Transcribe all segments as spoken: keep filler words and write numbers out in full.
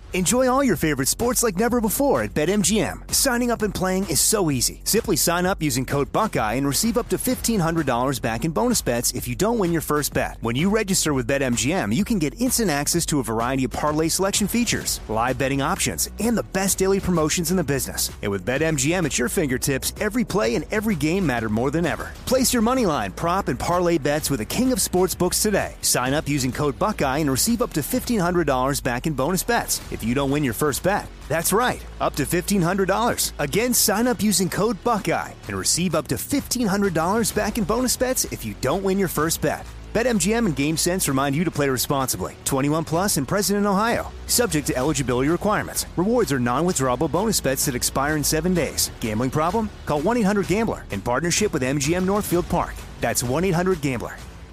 Enjoy all your favorite sports like never before at BetMGM. Signing up and playing is so easy. Simply sign up using code Buckeye and receive up to fifteen hundred dollars back in bonus bets if you don't win your first bet. When you register with BetMGM, you can get instant access to a variety of parlay selection features, live betting options, and the best daily promotions in the business. And with BetMGM at your fingertips, every play and every game matter more than ever. Place your moneyline, prop, and parlay bets with the king of sportsbooks today. Sign up using code Buckeye and receive up to fifteen hundred dollars back in bonus bets if you don't win your first bet. That's right, up to fifteen hundred dollars. Again, sign up using code Buckeye and receive up to fifteen hundred dollars back in bonus bets if you don't win your first bet. BetMGM and GameSense remind you to play responsibly. twenty-one plus and present in Ohio. Subject to eligibility requirements. Rewards are non-withdrawable bonus bets that expire in seven days. Gambling problem? Call one eight hundred gambler in partnership with M G M Northfield Park. That's one eight hundred gambler.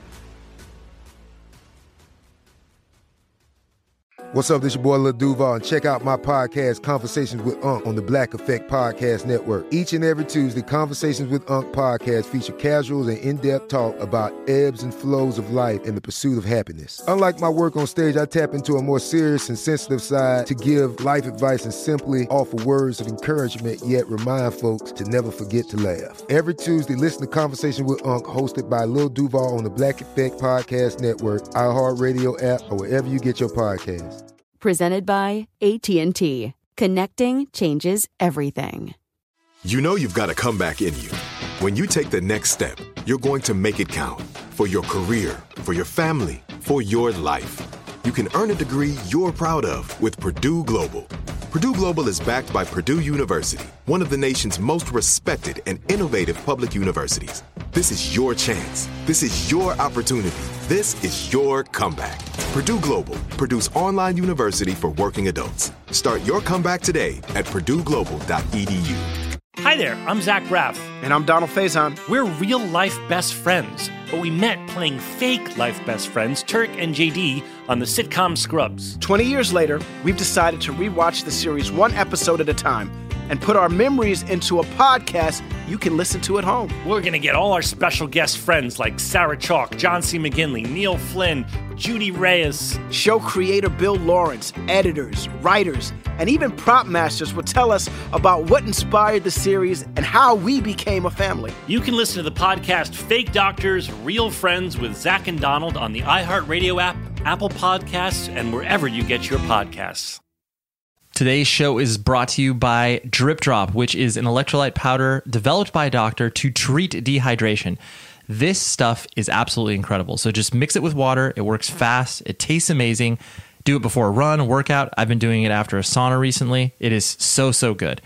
What's up, this your boy Lil Duval, and check out my podcast, Conversations with Unc, on the Black Effect Podcast Network. Each and every Tuesday, Conversations with Unc podcast feature casuals and in-depth talk about ebbs and flows of life and the pursuit of happiness. Unlike my work on stage, I tap into a more serious and sensitive side to give life advice and simply offer words of encouragement, yet remind folks to never forget to laugh. Every Tuesday, listen to Conversation with Unc, hosted by Lil Duval on the Black Effect Podcast Network, iHeartRadio app, or wherever you get your podcasts. Presented by A T and T. Connecting changes everything. You know you've got a comeback in you. When you take the next step, you're going to make it count. For your career, for your family, for your life. You can earn a degree you're proud of with Purdue Global. Purdue Global is backed by Purdue University, one of the nation's most respected and innovative public universities. This is your chance. This is your opportunity. This is your comeback. Purdue Global, Purdue's online university for working adults. Start your comeback today at purdue global dot e d u. Hi there, I'm Zach Braff. And I'm Donald Faison. We're real-life best friends, but we met playing fake-life best friends, Turk and J D, on the sitcom Scrubs. twenty years later, we've decided to rewatch the series one episode at a time and put our memories into a podcast you can listen to at home. We're going to get all our special guest friends like Sarah Chalk, John C. McGinley, Neil Flynn, Judy Reyes. Show creator Bill Lawrence, editors, writers, and even prop masters will tell us about what inspired the series and how we became a family. You can listen to the podcast Fake Doctors, Real Friends with Zach and Donald on the iHeartRadio app, Apple Podcasts, and wherever you get your podcasts. Today's show is brought to you by Drip Drop, which is an electrolyte powder developed by a doctor to treat dehydration. This stuff is absolutely incredible. So just mix it with water. It works fast. It tastes amazing. Do it before a run, a workout. I've been doing it after a sauna recently. It is so, so good.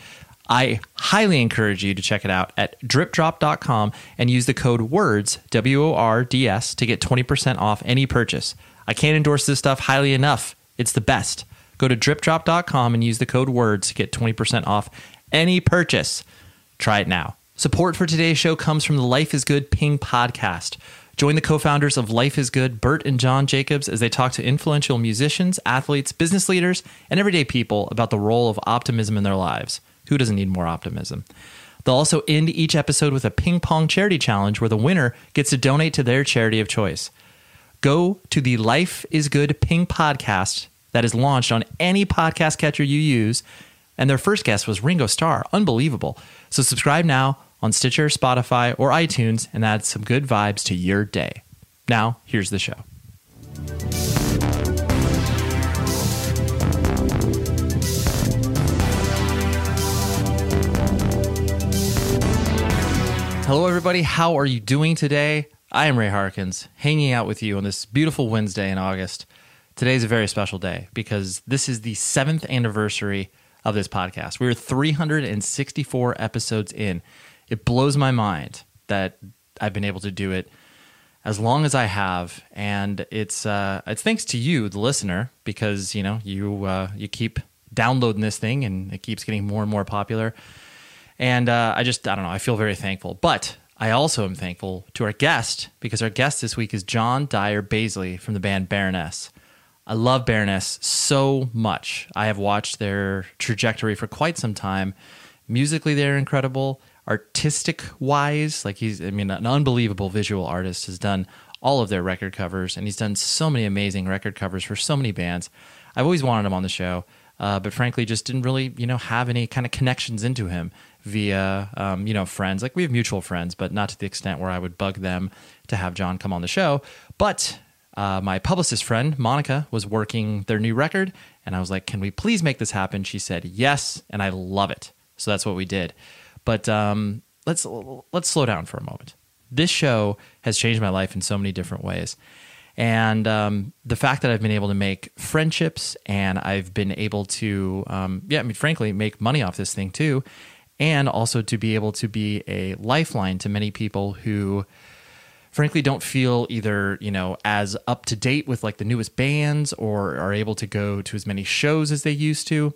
I highly encourage you to check it out at drip drop dot com and use the code WORDS, W O R D S, to get twenty percent off any purchase. I can't endorse this stuff highly enough. It's the best. Go to drip drop dot com and use the code WORDS to get twenty percent off any purchase. Try it now. Support for today's show comes from the Life is Good Ping podcast. Join the co-founders of Life is Good, Bert and John Jacobs, as they talk to influential musicians, athletes, business leaders, and everyday people about the role of optimism in their lives. Who doesn't need more optimism? They'll also end each episode with a ping pong charity challenge where the winner gets to donate to their charity of choice. Go to the Life is Good Ping podcast that is launched on any podcast catcher you use, and their first guest was Ringo Starr. Unbelievable. So subscribe now on Stitcher, Spotify, or iTunes and add some good vibes to your day. Now, here's the show. Hello, everybody. How are you doing today? I am Ray Harkins, hanging out with you on this beautiful Wednesday in August. Today's a very special day because this is the seventh anniversary of this podcast. We are three hundred sixty-four episodes in. It blows my mind that I've been able to do it as long as I have, and it's uh, it's thanks to you, the listener, because you know you uh, you keep downloading this thing and it keeps getting more and more popular. And uh, I just I don't know. I feel very thankful, but I also am thankful to our guest because our guest this week is John Dyer Baisley from the band Baroness. I love Baroness so much. I have watched their trajectory for quite some time. Musically, they're incredible. Artistic-wise, like he's, I mean, an unbelievable visual artist, has done all of their record covers, and he's done so many amazing record covers for so many bands. I've always wanted him on the show. uh, but frankly, just didn't really, you know, have any kind of connections into him via, um, you know, friends. Like we have mutual friends, but not to the extent where I would bug them to have John come on the show. But uh, my publicist friend, Monica, was working their new record, and I was like, can we please make this happen? She said yes, and I love it. So that's what we did. But um, let's let's slow down for a moment. This show has changed my life in so many different ways. And um, the fact that I've been able to make friendships and I've been able to, um, yeah, I mean, frankly, make money off this thing too. And also to be able to be a lifeline to many people who, frankly, don't feel either, you know, as up to date with like the newest bands or are able to go to as many shows as they used to.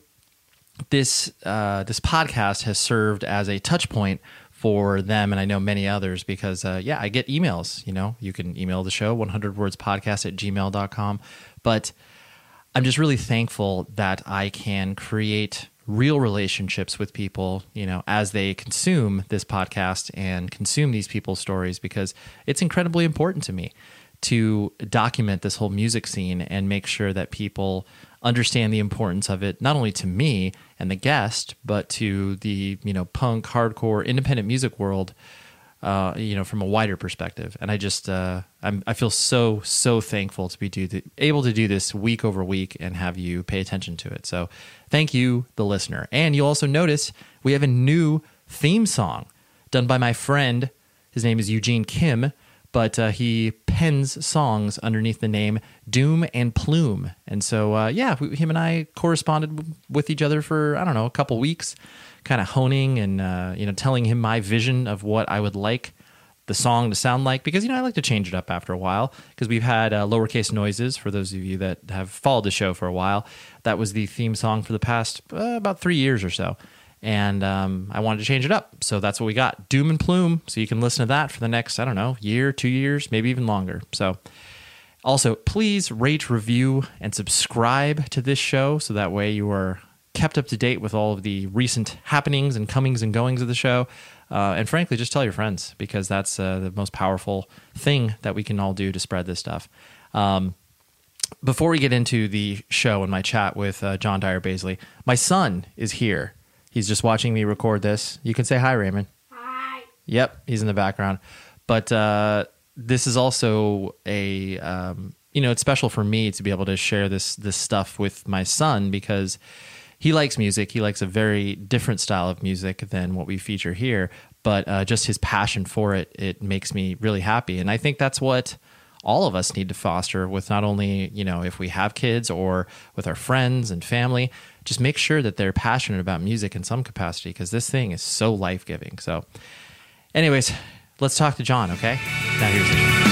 This, uh, this podcast has served as a touch point for them, and I know many others because, uh, yeah, I get emails. You know, you can email the show, one hundred words podcast at gmail dot com. But I'm just really thankful that I can create real relationships with people, you know, as they consume this podcast and consume these people's stories, because it's incredibly important to me to document this whole music scene and make sure that people understand the importance of it, not only to me and the guest, but to the, you know, punk, hardcore, independent music world, uh, you know, from a wider perspective. And I just, uh, I'm, I feel so, so thankful to be do the, able to do this week over week and have you pay attention to it. So thank you, the listener. And you'll also notice we have a new theme song done by my friend. His name is Eugene Kim, but uh, he pens songs underneath the name Doom and Plume. And so, uh, yeah, we, him and I corresponded with each other for, I don't know, a couple weeks, kind of honing and, uh, you know, telling him my vision of what I would like the song to sound like. Because, you know, I like to change it up after a while, because we've had uh, Lowercase Noises, for those of you that have followed the show for a while. That was the theme song for the past uh, about three years or so. And um, I wanted to change it up. So that's what we got, Doom and Plume. So you can listen to that for the next, I don't know, year, two years, maybe even longer. So also, please rate, review, and subscribe to this show so that way you are kept up to date with all of the recent happenings and comings and goings of the show. Uh, and frankly, just tell your friends, because that's uh, the most powerful thing that we can all do to spread this stuff. Um, before we get into the show and my chat with uh, John Dyer Baisley, my son is here. He's just watching me record this. You can say hi, Raymond. Hi. Yep, he's in the background. But uh, this is also a, um, you know, it's special for me to be able to share this this stuff with my son, because he likes music. He likes a very different style of music than what we feature here. But uh, just his passion for it, it makes me really happy. And I think that's what all of us need to foster with, not only, you know, if we have kids or with our friends and family, just make sure that they're passionate about music in some capacity, because this thing is so life-giving. So anyways, let's talk to John, okay? Now here's the show.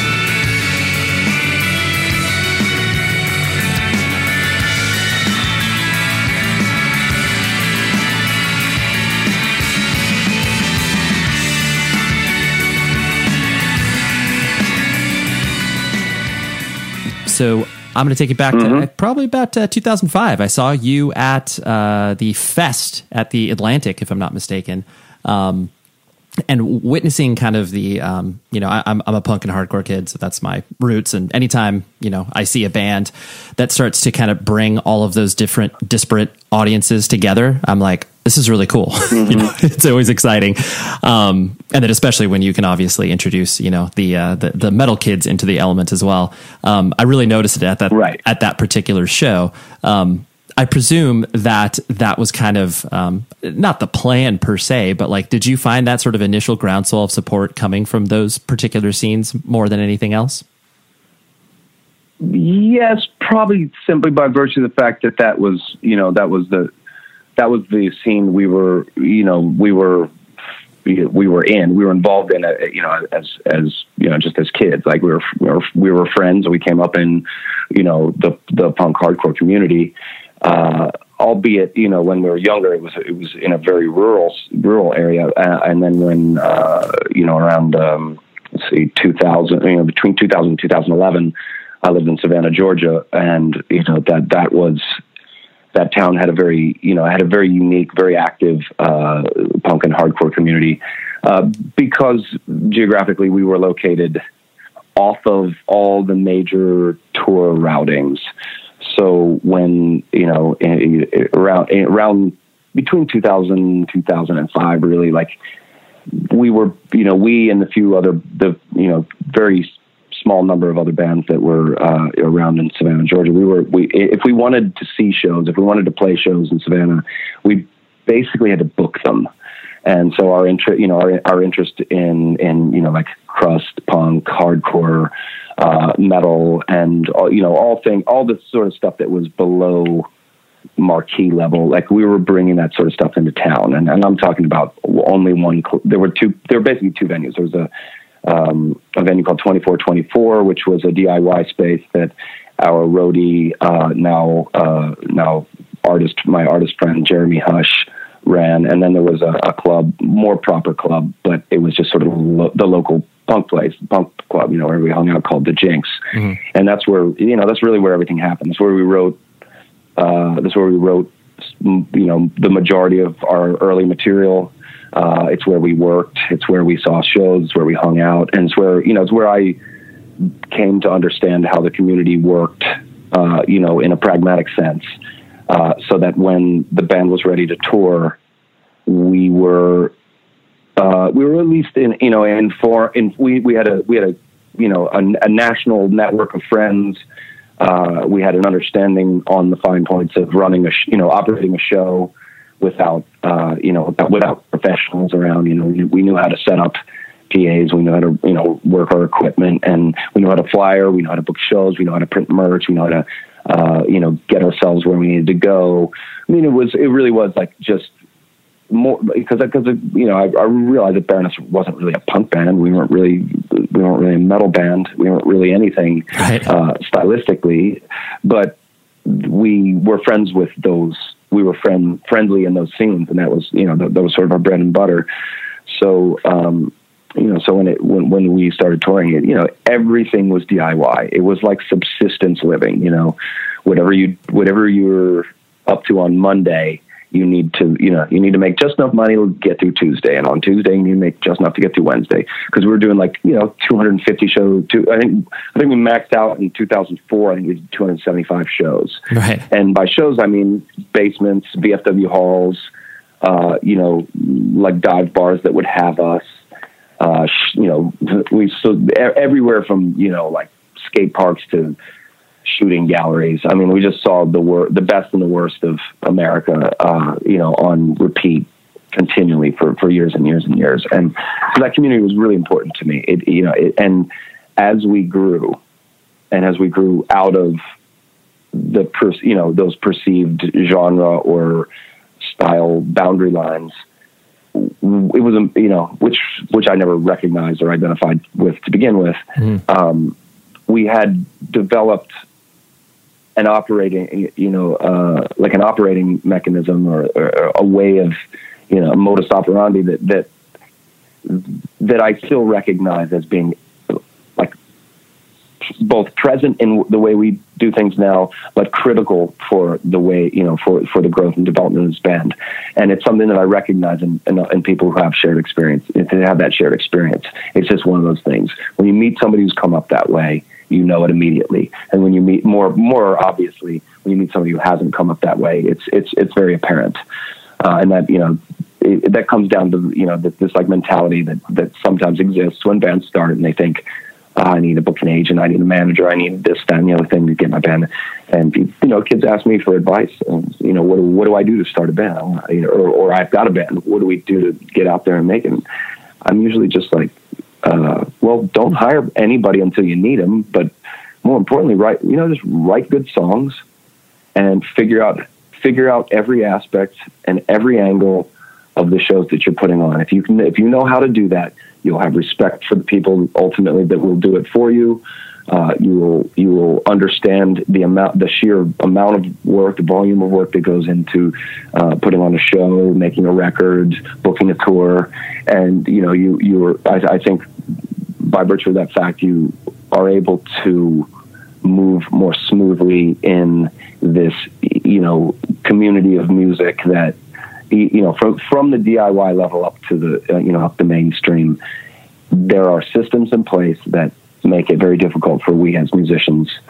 So I'm going to take you back mm-hmm. to probably about uh, two thousand five. I saw you at uh, the Fest at the Atlantic, if I'm not mistaken, um, and witnessing kind of the, um, you know, I, I'm, I'm a punk and hardcore kid, so that's my roots. And anytime, you know, I see a band that starts to kind of bring all of those different disparate audiences together, I'm like, this is really cool. Mm-hmm. You know, it's always exciting. Um, and then especially when you can obviously introduce, you know, the, uh, the, the metal kids into the element as well. Um, I really noticed it at that, right. at that particular show. Um, I presume that that was kind of, um, not the plan per se, but like, did you find that sort of initial groundswell of support coming from those particular scenes more than anything else? Yes, probably simply by virtue of the fact that that was, you know, that was the, that was the scene we were, you know, we were, we were in, we were involved in, a, you know, as, as, you know, just as kids, like we were, we were, we were friends. We came up in, you know, the, the punk hardcore community, uh, albeit, you know, when we were younger, it was, it was in a very rural, rural area. Uh, and then when, uh, you know, around, um, let's see, two thousand, you know, between two thousand and two thousand eleven, I lived in Savannah, Georgia. And, you know, that, that was, that town had a very, you know, had a very unique, very active uh, punk and hardcore community uh, because geographically we were located off of all the major tour routings. so when, you know, around, around between two thousand, two thousand five, really, like we were, you know, we and a few other, the, you know, very small number of other bands that were uh, around in Savannah, Georgia. We were, we, if we wanted to see shows, if we wanted to play shows in Savannah, we basically had to book them. And so our interest, you know, our, our interest in, in, you know, like crust, punk, hardcore, uh, metal, and all, you know, all thing, all this sort of stuff that was below marquee level. Like we were bringing that sort of stuff into town. And, and I'm talking about only one, there were two, there were basically two venues. There was a, um, a venue called twenty-four twenty-four, which was a D I Y space that our roadie, uh, now, uh, now artist, my artist friend, Jeremy Hush, ran. And then there was a, a club, more proper club, but it was just sort of lo- the local punk place, punk club, you know, where we hung out, called the Jinx. Mm-hmm. And that's where, you know, that's really where everything happened. That's where we wrote, uh, that's where we wrote, you know, the majority of our early material. Uh, it's where we worked. It's where we saw shows. It's where we hung out. And it's where, you know, it's where I came to understand how the community worked, uh, you know, in a pragmatic sense. Uh, so that when the band was ready to tour, we were, uh, we were at least in, you know, in for, in, we, we had a, we had a, you know, a, a national network of friends. Uh, we had an understanding on the fine points of running a, sh- you know, operating a show without, uh, you know, without, without professionals around. You know, we, we knew how to set up P As, we know how to, you know, work our equipment, and we know how to flyer, we know how to book shows, we know how to print merch, we know how to, uh, you know, get ourselves where we needed to go. I mean, it was, it really was like just more, because, because, you know, I, I realized that Baroness wasn't really a punk band. We weren't really, we weren't really a metal band. We weren't really anything, right. uh, stylistically, but we were friends with those, we were friend friendly in those scenes. And that was, you know, that, that was sort of our bread and butter. So, um, you know, so when it, when, when we started touring it, you know, everything was D I Y. It was like subsistence living, you know, whatever you, whatever you were up to on Monday, you need to, you know, you need to make just enough money to get through Tuesday. And on Tuesday, you need to make just enough to get through Wednesday. Cause we were doing like, you know, two hundred fifty shows. Two, I think, I think we maxed out in two thousand four. I think we did two hundred seventy-five shows. Right. And by shows, I mean basements, V F W halls, uh, you know, like dive bars that would have us. Uh, you know, we so everywhere from, you know, like skate parks to shooting galleries. I mean, we just saw the wor- the best and the worst of America, uh, you know, on repeat continually for, for years and years and years. And so that community was really important to me. It, you know, it, and as we grew and as we grew out of the, per- you know, those perceived genre or style boundary lines, it was, you know, which, which I never recognized or identified with to begin with. Mm. Um, we had developed an operating, you know, uh, like an operating mechanism or, or a way of, you know, a modus operandi that, that, that I still recognize as being like both present in the way we do things now, but critical for the way, you know, for, for the growth and development of this band. And it's something that I recognize in, in, in people who have shared experience, if they have that shared experience. It's just one of those things. When you meet somebody who's come up that way, you know it immediately. And when you meet more, more obviously, when you meet somebody who hasn't come up that way, it's, it's, it's very apparent. Uh, and that, you know, it, that comes down to, you know, this, this like mentality that, that sometimes exists when bands start and they think, oh, I need a booking agent, I need a manager, I need this, that, and the other thing to get my band. And, you know, kids ask me for advice. And, you know, what, what do I do to start a band? Or, or I've got a band. What do we do to get out there and make it? And I'm usually just like, uh, well, don't hire anybody until you need them. But more importantly, write, you know, just write good songs and figure out, figure out every aspect and every angle of the shows that you're putting on. If you can, if you know how to do that, you'll have respect for the people ultimately that will do it for you. Uh, you will, you will understand the amount, the sheer amount of work, the volume of work that goes into uh, putting on a show, making a record, booking a tour. And, you know, you, you were, I, I think by virtue of that fact, you are able to move more smoothly in this, you know, community of music that, you know, from, from the D I Y level up to the, uh, you know, up the mainstream, there are systems in place that make it very difficult for we as musicians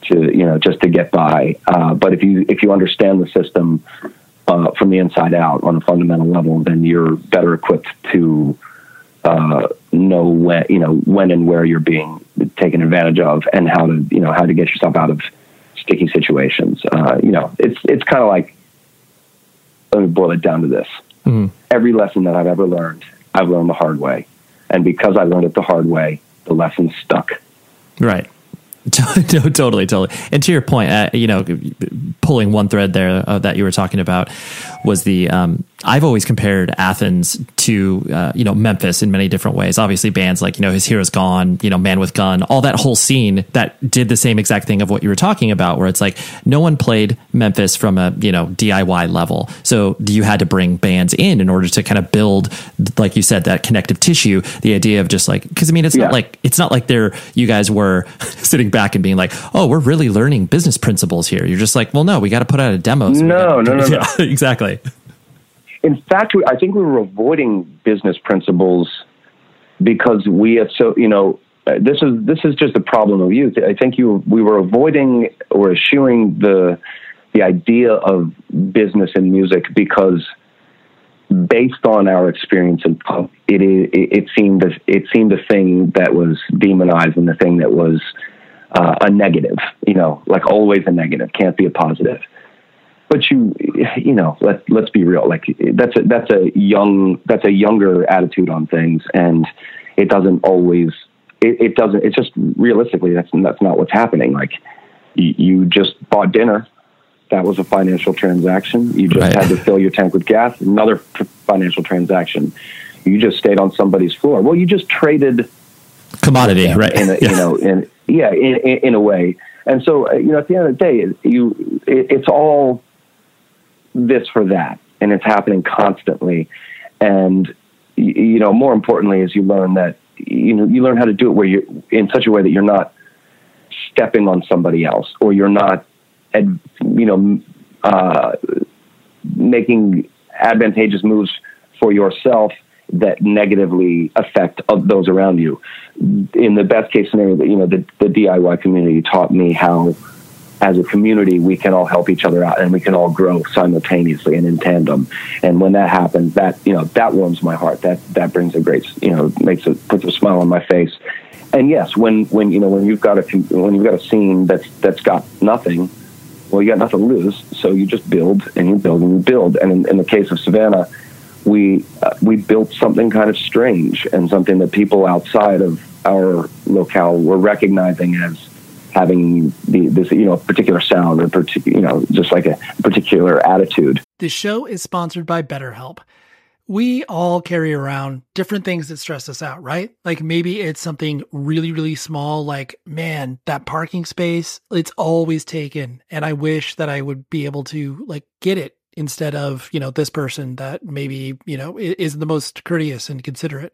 to, you know, just to get by. Uh, but if you, if you understand the system uh, from the inside out on a fundamental level, then you're better equipped to uh, know when, you know, when and where you're being taken advantage of, and how to, you know, how to get yourself out of sticky situations. Uh, you know, it's, it's kind of like, let me boil it down to this. Mm-hmm. Every lesson that I've ever learned, I've learned the hard way. And because I learned it the hard way, the lesson stuck. Right. Totally, totally. And to your point, uh, you know, pulling one thread there uh, that you were talking about was the, um, I've always compared Athens to, uh, you know, Memphis in many different ways. Obviously bands like, you know, His Hero's Gone, you know, Man with Gun, all that whole scene that did the same exact thing of what you were talking about, where it's like, no one played Memphis from a, you know, D I Y level. So you had to bring bands in in order to kind of build, like you said, that connective tissue, the idea of just like, cause I mean, it's yeah. not like, it's not like they're, you guys were sitting back and being like, oh, we're really learning business principles here. You're just like, well, no, we got to put out a demo. So no, no, no, yeah, no. Exactly. In fact, I think we were avoiding business principles because we had so, you know, this is, this is just the problem of youth. I think you, we were avoiding or eschewing the, the idea of business in music because based on our experience in punk, it, it, it seemed, it seemed a thing that was demonized and the thing that was uh, a negative, you know, like always a negative, can't be a positive. But you, you know, let's let's be real. Like that's a that's a young that's a younger attitude on things, and it doesn't always. It, it doesn't. It's just realistically that's that's not what's happening. Like you, you just bought dinner, that was a financial transaction. You just right. had to fill your tank with gas, another financial transaction. You just stayed on somebody's floor. Well, you just traded commodity, right? In a, yeah. You know, in yeah, in, in, in a way. And so, you know, at the end of the day, you it, it's all this for that, and it's happening constantly. And you know, more importantly, is you learn that you know you learn how to do it where you in such a way that you're not stepping on somebody else, or you're not, you know, uh, making advantageous moves for yourself that negatively affect those around you. In the best case scenario, you know, the, the D I Y community taught me how, as a community, we can all help each other out and we can all grow simultaneously and in tandem. And when that happens, that, you know, that warms my heart. That, that brings a great, you know, makes it, puts a smile on my face. And yes, when, when, you know, when you've got a, when you've got a scene that's, that's got nothing, well, you got nothing to lose. So you just build and you build and you build. And in, in the case of Savannah, we, uh, we built something kind of strange and something that people outside of our locale were recognizing as having the, this, you know, particular sound or, partic- you know, just like a particular attitude. This show is sponsored by BetterHelp. We all carry around different things that stress us out, right? Like maybe it's something really, really small, like, man, that parking space, it's always taken. And I wish that I would be able to like get it instead of, you know, this person that maybe, you know, isn't the most courteous and considerate.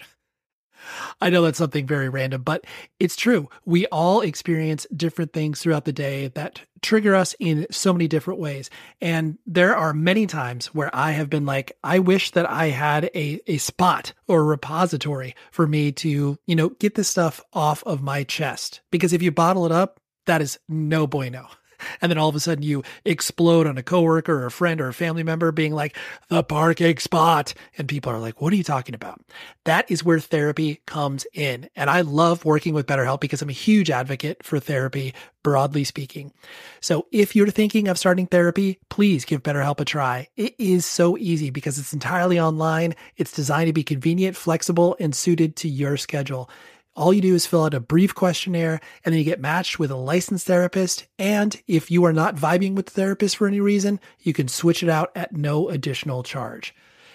I know that's something very random, but it's true. We all experience different things throughout the day that trigger us in so many different ways. And there are many times where I have been like, I wish that I had a, a spot or a repository for me to, you know, get this stuff off of my chest. Because if you bottle it up, that is no bueno. And then all of a sudden you explode on a coworker or a friend or a family member being like, the parking spot. And people are like, what are you talking about? That is where therapy comes in. And I love working with BetterHelp because I'm a huge advocate for therapy, broadly speaking. So if you're thinking of starting therapy, please give BetterHelp a try. It is so easy because it's entirely online. It's designed to be convenient, flexible, and suited to your schedule. All you do is fill out a brief questionnaire and then you get matched with a licensed therapist. And if you are not vibing with the therapist for any reason, you can switch it out at no additional charge.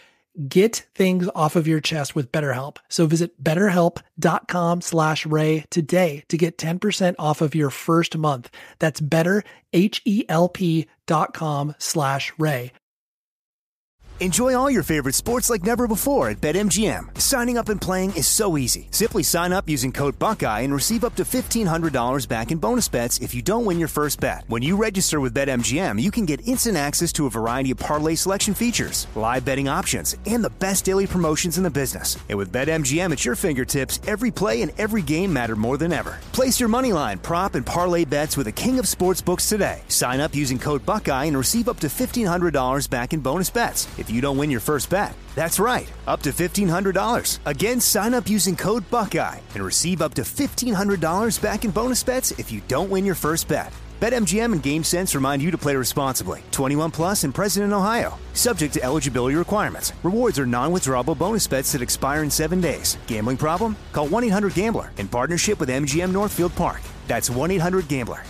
Get things off of your chest with BetterHelp. So visit betterhelp.com slash Ray today to get ten percent off of your first month. That's betterhelp.com slash Ray. Enjoy all your favorite sports like never before at BetMGM. Signing up and playing is so easy. Simply sign up using code Buckeye and receive up to fifteen hundred dollars back in bonus bets if you don't win your first bet. When you register with BetMGM, you can get instant access to a variety of parlay selection features, live betting options, and the best daily promotions in the business. And with BetMGM at your fingertips, every play and every game matter more than ever. Place your moneyline, prop, and parlay bets with the king of sportsbooks today. Sign up using code Buckeye and receive up to fifteen hundred dollars back in bonus bets if you don't win your first bet. That's right, up to fifteen hundred dollars. Again, sign up using code Buckeye and receive up to fifteen hundred dollars back in bonus bets if you don't win your first bet. BetMGM and GameSense remind you to play responsibly. twenty-one plus and present in Ohio. Subject to eligibility requirements. Rewards are non-withdrawable bonus bets that expire in seven days. Gambling problem? Call one eight hundred gambler in partnership with M G M Northfield Park. That's one eight hundred gambler.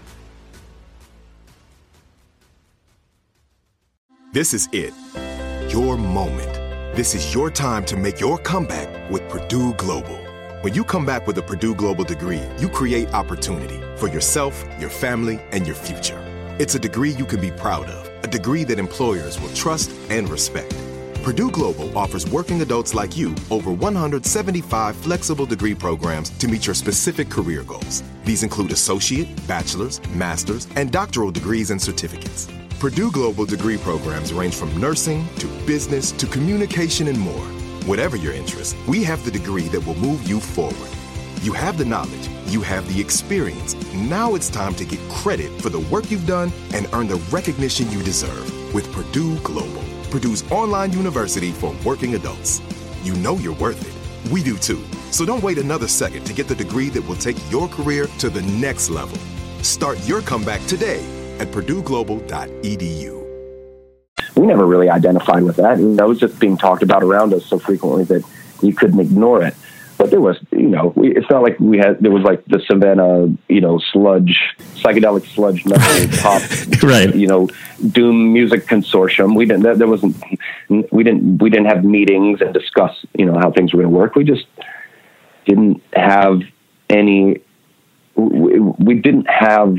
This is it. Your moment. This is your time to make your comeback with Purdue Global. When you come back with a Purdue Global degree, you create opportunity for yourself, your family, and your future. It's a degree you can be proud of, a degree that employers will trust and respect. Purdue Global offers working adults like you over one hundred seventy-five flexible degree programs to meet your specific career goals. These include associate, bachelor's, master's, and doctoral degrees and certificates. Purdue Global degree programs range from nursing to business to communication and more. Whatever your interest, we have the degree that will move you forward. You have the knowledge, you have the experience. Now it's time to get credit for the work you've done and earn the recognition you deserve with Purdue Global, Purdue's online university for working adults. You know you're worth it. We do too. So don't wait another second to get the degree that will take your career to the next level. Start your comeback today at purdue global dot e d u. We never really identified with that. You know, it was just being talked about around us so frequently that you couldn't ignore it. But there was, you know, we, it's not like we had, there was like the Savannah, you know, sludge, psychedelic sludge metal pop, right. you know, doom music consortium. We didn't, there, there wasn't, we didn't, we didn't have meetings and discuss, you know, how things were going to work. We just didn't have any, we, we didn't have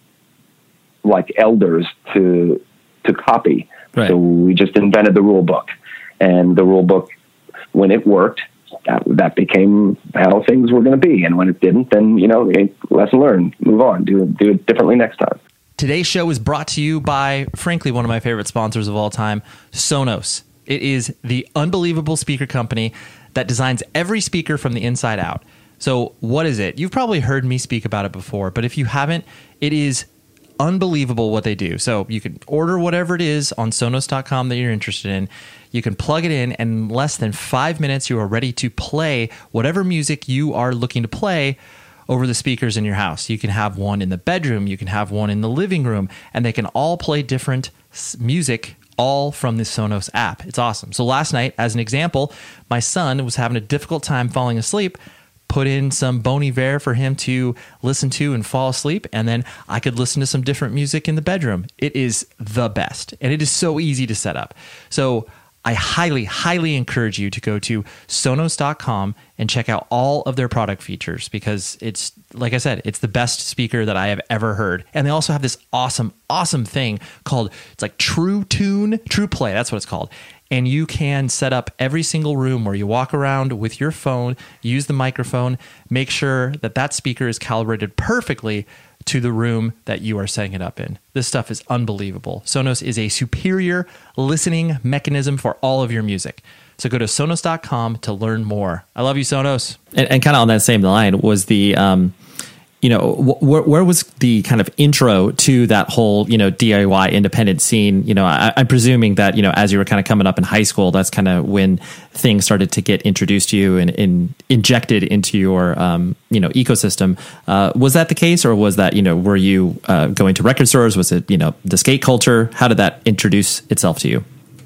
like elders to, to copy. Right. So we just invented the rule book, and the rule book, when it worked, that, that became how things were going to be. And when it didn't, then, you know, lesson learned, move on, do it, do it differently next time. Today's show is brought to you by, frankly, one of my favorite sponsors of all time, Sonos. It is the unbelievable speaker company that designs every speaker from the inside out. So what is it? You've probably heard me speak about it before, but if you haven't, it is unbelievable what they do. So you can order whatever it is on sonos dot com that you're interested in. You can plug it in, and in less than five minutes, you are ready to play whatever music you are looking to play over the speakers in your house. You can have one in the bedroom, you can have one in the living room, and they can all play different music all from the Sonos app. It's awesome. So last night, as an example, my son was having a difficult time falling asleep. Put in some Bon Iver for him to listen to and fall asleep, and then I could listen to some different music in the bedroom. It is the best, and it is so easy to set up. So I highly, highly encourage you to go to sonos dot com and check out all of their product features, because it's, like I said, it's the best speaker that I have ever heard. And they also have this awesome, awesome thing called, it's like True Tune, True Play, that's what it's called. And you can set up every single room where you walk around with your phone, use the microphone, make sure that that speaker is calibrated perfectly to the room that you are setting it up in. This stuff is unbelievable. Sonos is a superior listening mechanism for all of your music. So go to sonos dot com to learn more. I love you, Sonos. And, and kind of on that same line was the, um, you know, wh- where was the kind of intro to that whole, you know, D I Y independent scene? You know, I, I'm presuming that, you know, as you were kind of coming up in high school, that's kind of when things started to get introduced to you and, and injected into your, um, you know, ecosystem. Uh, was that the case, or was that, you know, were you uh, going to record stores? Was it, you know, the skate culture? How did that introduce itself to you?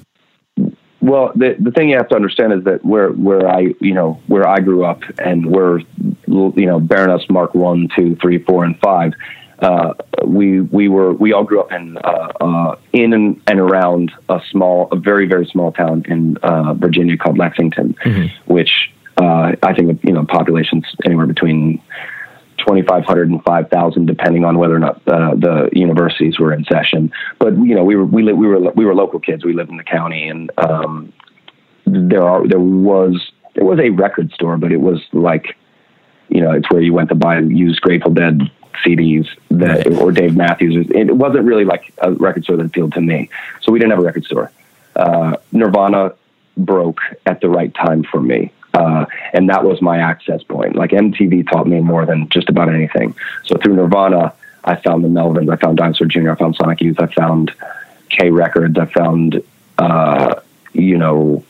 Well, the the thing you have to understand is that where where I you know where I grew up, and where, you know, Baroness Mark one, two, three, four, and five, uh, we we were we all grew up in uh, uh, in and, and around a small, a very very small town in uh, Virginia called Lexington, mm-hmm. which uh, I think, you know, population's anywhere between twenty-five hundred and five thousand, depending on whether or not uh, the universities were in session. But you know, we were we li- we were we were local kids. We lived in the county, and um, there are there was there was a record store, but it was like, you know, it's where you went to buy used Grateful Dead C Ds that, right. or Dave Matthews. It wasn't really like a record store that appealed to me. So we didn't have a record store. Uh, Nirvana broke at the right time for me. Uh, and that was my access point. Like M T V taught me more than just about anything. So through Nirvana, I found the Melvins, I found Dinosaur Junior, I found Sonic Youth, I found K Records, I found, uh, you know,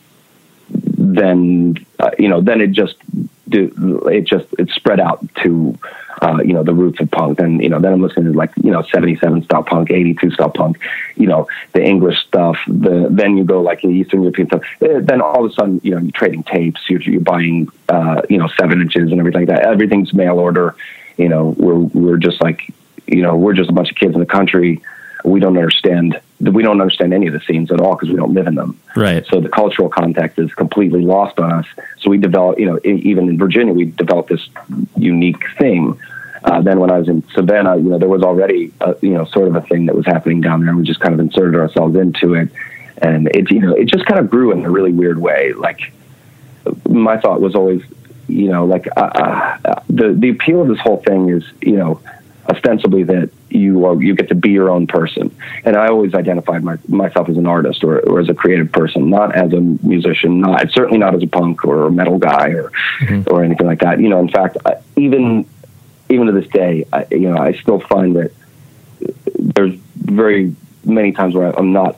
then, uh, you know, then it just, it just, it spread out to, uh, you know, the roots of punk. And, you know, then I'm listening to like, you know, seventy-seven style punk, eighty-two style punk, you know, the English stuff, the, then you go like the Eastern European stuff. Then all of a sudden, you know, you're trading tapes, you're, you're buying, uh, you know, seven inches and everything like that. Everything's mail order. You know, we're, we're just like, you know, we're just a bunch of kids in the country. We don't understand, we don't understand any of the scenes at all because we don't live in them. Right. So the cultural context is completely lost on us. So we develop, you know, even in Virginia, we developed this unique thing. Uh, then when I was in Savannah, you know, there was already, a, you know, sort of a thing that was happening down there, and we just kind of inserted ourselves into it. And it, you know, it just kind of grew in a really weird way. Like my thought was always, you know, like uh, uh, the the appeal of this whole thing is, you know, ostensibly that you are, you get to be your own person. And I always identified my, myself as an artist or, or as a creative person, not as a musician, not certainly not as a punk or a metal guy or, mm-hmm. or anything like that. You know, in fact, I, even, even to this day, I, you know, I still find that there's very many times where I'm not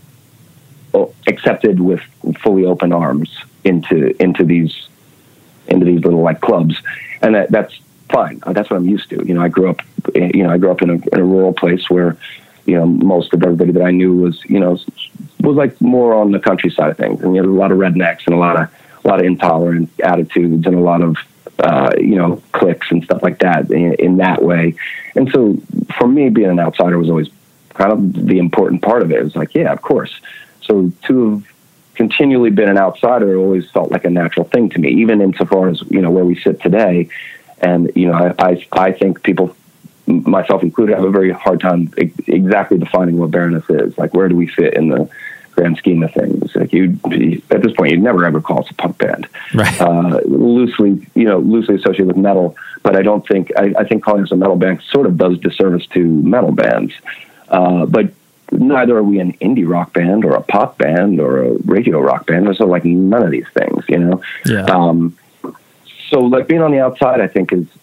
accepted with fully open arms into, into these, into these little like clubs. And that, that's fine. That's what I'm used to. You know, I grew up, you know, I grew up in a, in a rural place where, you know, most of everybody that I knew was, you know, was like more on the country side of things. And you had a lot of rednecks and a lot of, a lot of intolerant attitudes and a lot of, uh, you know, cliques and stuff like that in, in that way. And so for me, being an outsider was always kind of the important part of it. It was like, yeah, of course. So to have continually been an outsider always felt like a natural thing to me, even insofar as, you know, where we sit today. And, you know, I, I, I think people, myself included, have a very hard time ex- exactly defining what Baroness is. Like, where do we fit in the grand scheme of things? Like, you, at this point, you'd never ever call us a punk band. Right. Uh, loosely, you know, loosely associated with metal. But I don't think, I, I think calling us a metal band sort of does disservice to metal bands. Uh, but neither are we an indie rock band or a pop band or a radio rock band. There's so, like none of these things, you know? Yeah. Um, So, like, being on the outside, I think, is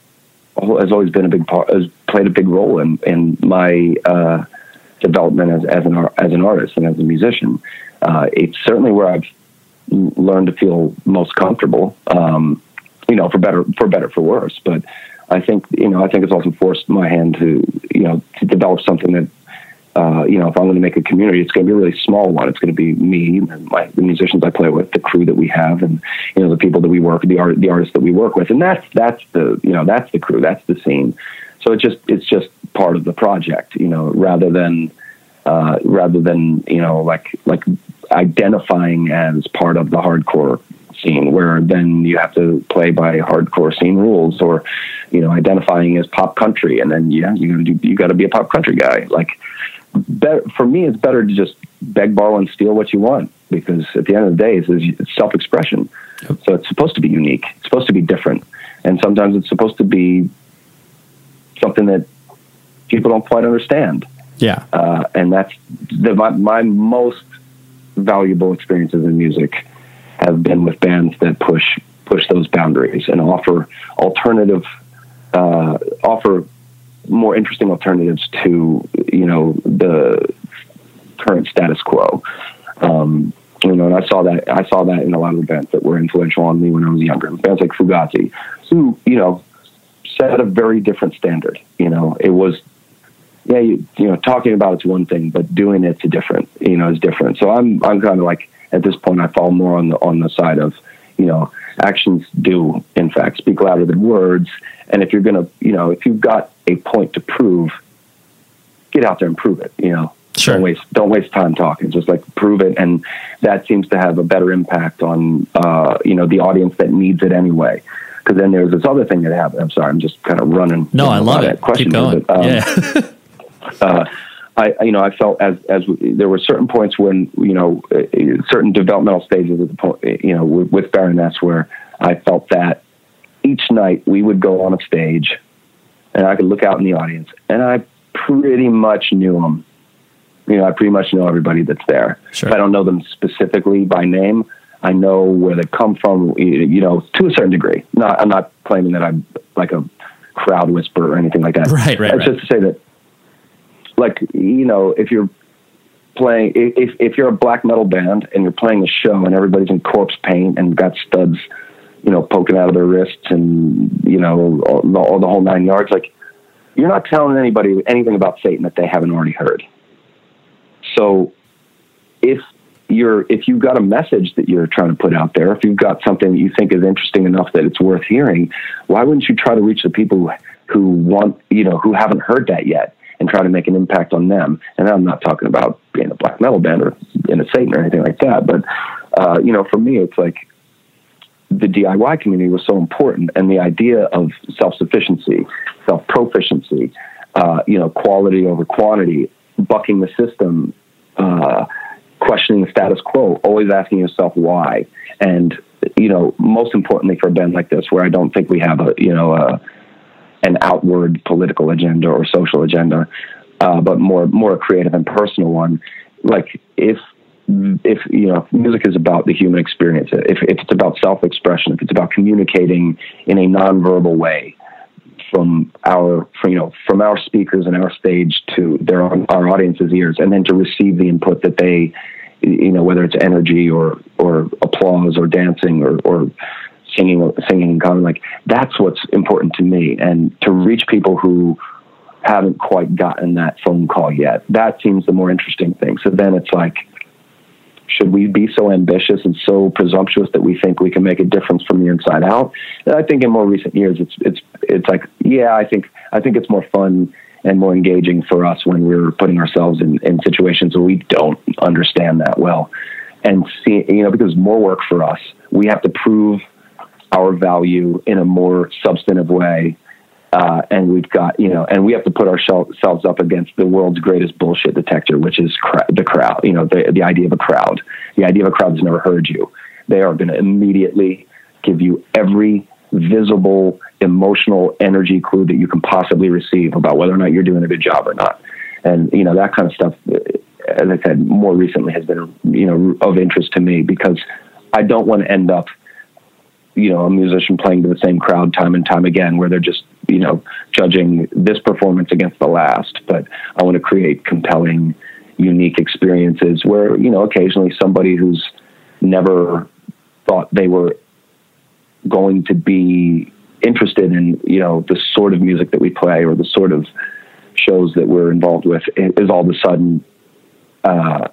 has always been a big part, has played a big role in, in my uh, development as, as an as an artist and as a musician. Uh, it's certainly where I've learned to feel most comfortable, um, you know, for better, for better, for worse. But I think, you know, I think it's also forced my hand to, you know, to develop something that, Uh, you know, if I'm going to make a community, it's going to be a really small one. It's going to be me and my, the musicians I play with, the crew that we have, and, you know, the people that we work, the art, the artists that we work with. And that's, that's the, you know, that's the crew, that's the scene. So it's just, it's just part of the project, you know, rather than, uh, rather than, you know, like, like identifying as part of the hardcore scene, where then you have to play by hardcore scene rules, or, you know, identifying as pop country. And then, yeah, you, you got to be a pop country guy. Like, Better, for me, it's better to just beg, borrow, and steal what you want, because at the end of the day, it's, it's self-expression. Yep. So it's supposed to be unique. It's supposed to be different. And sometimes it's supposed to be something that people don't quite understand. Yeah. Uh, and that's the, my, my most valuable experiences in music have been with bands that push push those boundaries and offer alternative, uh, offer more interesting alternatives to, you know, the current status quo. Um, you know, and I saw that, I saw that in a lot of the bands that were influential on me when I was younger. Bands like Fugazi, who, you know, set a very different standard. You know, it was, yeah, you, you know, talking about it's one thing, but doing it's a different, you know, is different. So I'm, I'm kind of like, at this point, I fall more on the, on the side of, you know, actions do in fact speak louder than words. And if you're going to, you know, if you've got a point to prove, get out there and prove it, you know. Sure. Don't waste, don't waste time talking. Just like prove it. And that seems to have a better impact on, uh, you know, the audience that needs it anyway. because then there's this other thing that happened. I'm sorry, I'm just kind of running. No, I love it. Keep going. But, um, yeah. uh, I, you know, I felt as as we, there were certain points when, you know, uh, certain developmental stages of the point, you know, with, with Baroness, where I felt that each night we would go on a stage, and I could look out in the audience, and I pretty much knew them. You know, I pretty much know everybody that's there. Sure. If I don't know them specifically by name, I know where they come from, you know, to a certain degree. Not, I'm not claiming that I'm like a crowd whisperer or anything like that. Right, right, It's right. just to say that, like, you know, if you're playing, if if you're a black metal band and you're playing a show and everybody's in corpse paint and got studs, you know, poking out of their wrists and, you know, all, all the whole nine yards, like, you're not telling anybody anything about Satan that they haven't already heard. So if you're, if you've got a message that you're trying to put out there, if you've got something that you think is interesting enough that it's worth hearing, why wouldn't you try to reach the people who want, you know, who haven't heard that yet and try to make an impact on them? And I'm not talking about being a black metal band or in a Satan or anything like that. But, uh, you know, for me, it's like the D I Y community was so important, and the idea of self-sufficiency, self-proficiency, uh, you know, quality over quantity, bucking the system, uh, questioning the status quo, always asking yourself why. And, you know, most importantly for a band like this, where I don't think we have a, you know, a, an outward political agenda or social agenda, uh, but more, more a creative and personal one. Like if, if, you know, music is about the human experience, if, if it's about self-expression, if it's about communicating in a nonverbal way, from our, from, you know, from our speakers and our stage to their our audience's ears, and then to receive the input that they, you know, whether it's energy or or applause or dancing or, or singing singing in common, like that's what's important to me. And to reach people who haven't quite gotten that phone call yet, that seems the more interesting thing. So then it's like, should we be so ambitious and so presumptuous that we think we can make a difference from the inside out? And I think in more recent years, it's it's it's like, yeah, I think I think it's more fun and more engaging for us when we're putting ourselves in, in situations where we don't understand that well, and see, you know, because more work for us, we have to prove our value in a more substantive way. Uh, and we've got, you know, and we have to put ourselves up against the world's greatest bullshit detector, which is cra- the crowd, you know, the, the idea of a crowd. The idea of a crowd has never heard you. They are going to immediately give you every visible emotional energy clue that you can possibly receive about whether or not you're doing a good job or not. And, you know, that kind of stuff, as I said, more recently has been, you know, of interest to me, because I don't want to end up, you know, a musician playing to the same crowd time and time again, where they're just, you know, judging this performance against the last. But I want to create compelling, unique experiences where, you know, occasionally somebody who's never thought they were going to be interested in, you know, the sort of music that we play or the sort of shows that we're involved with is all of a sudden, uh,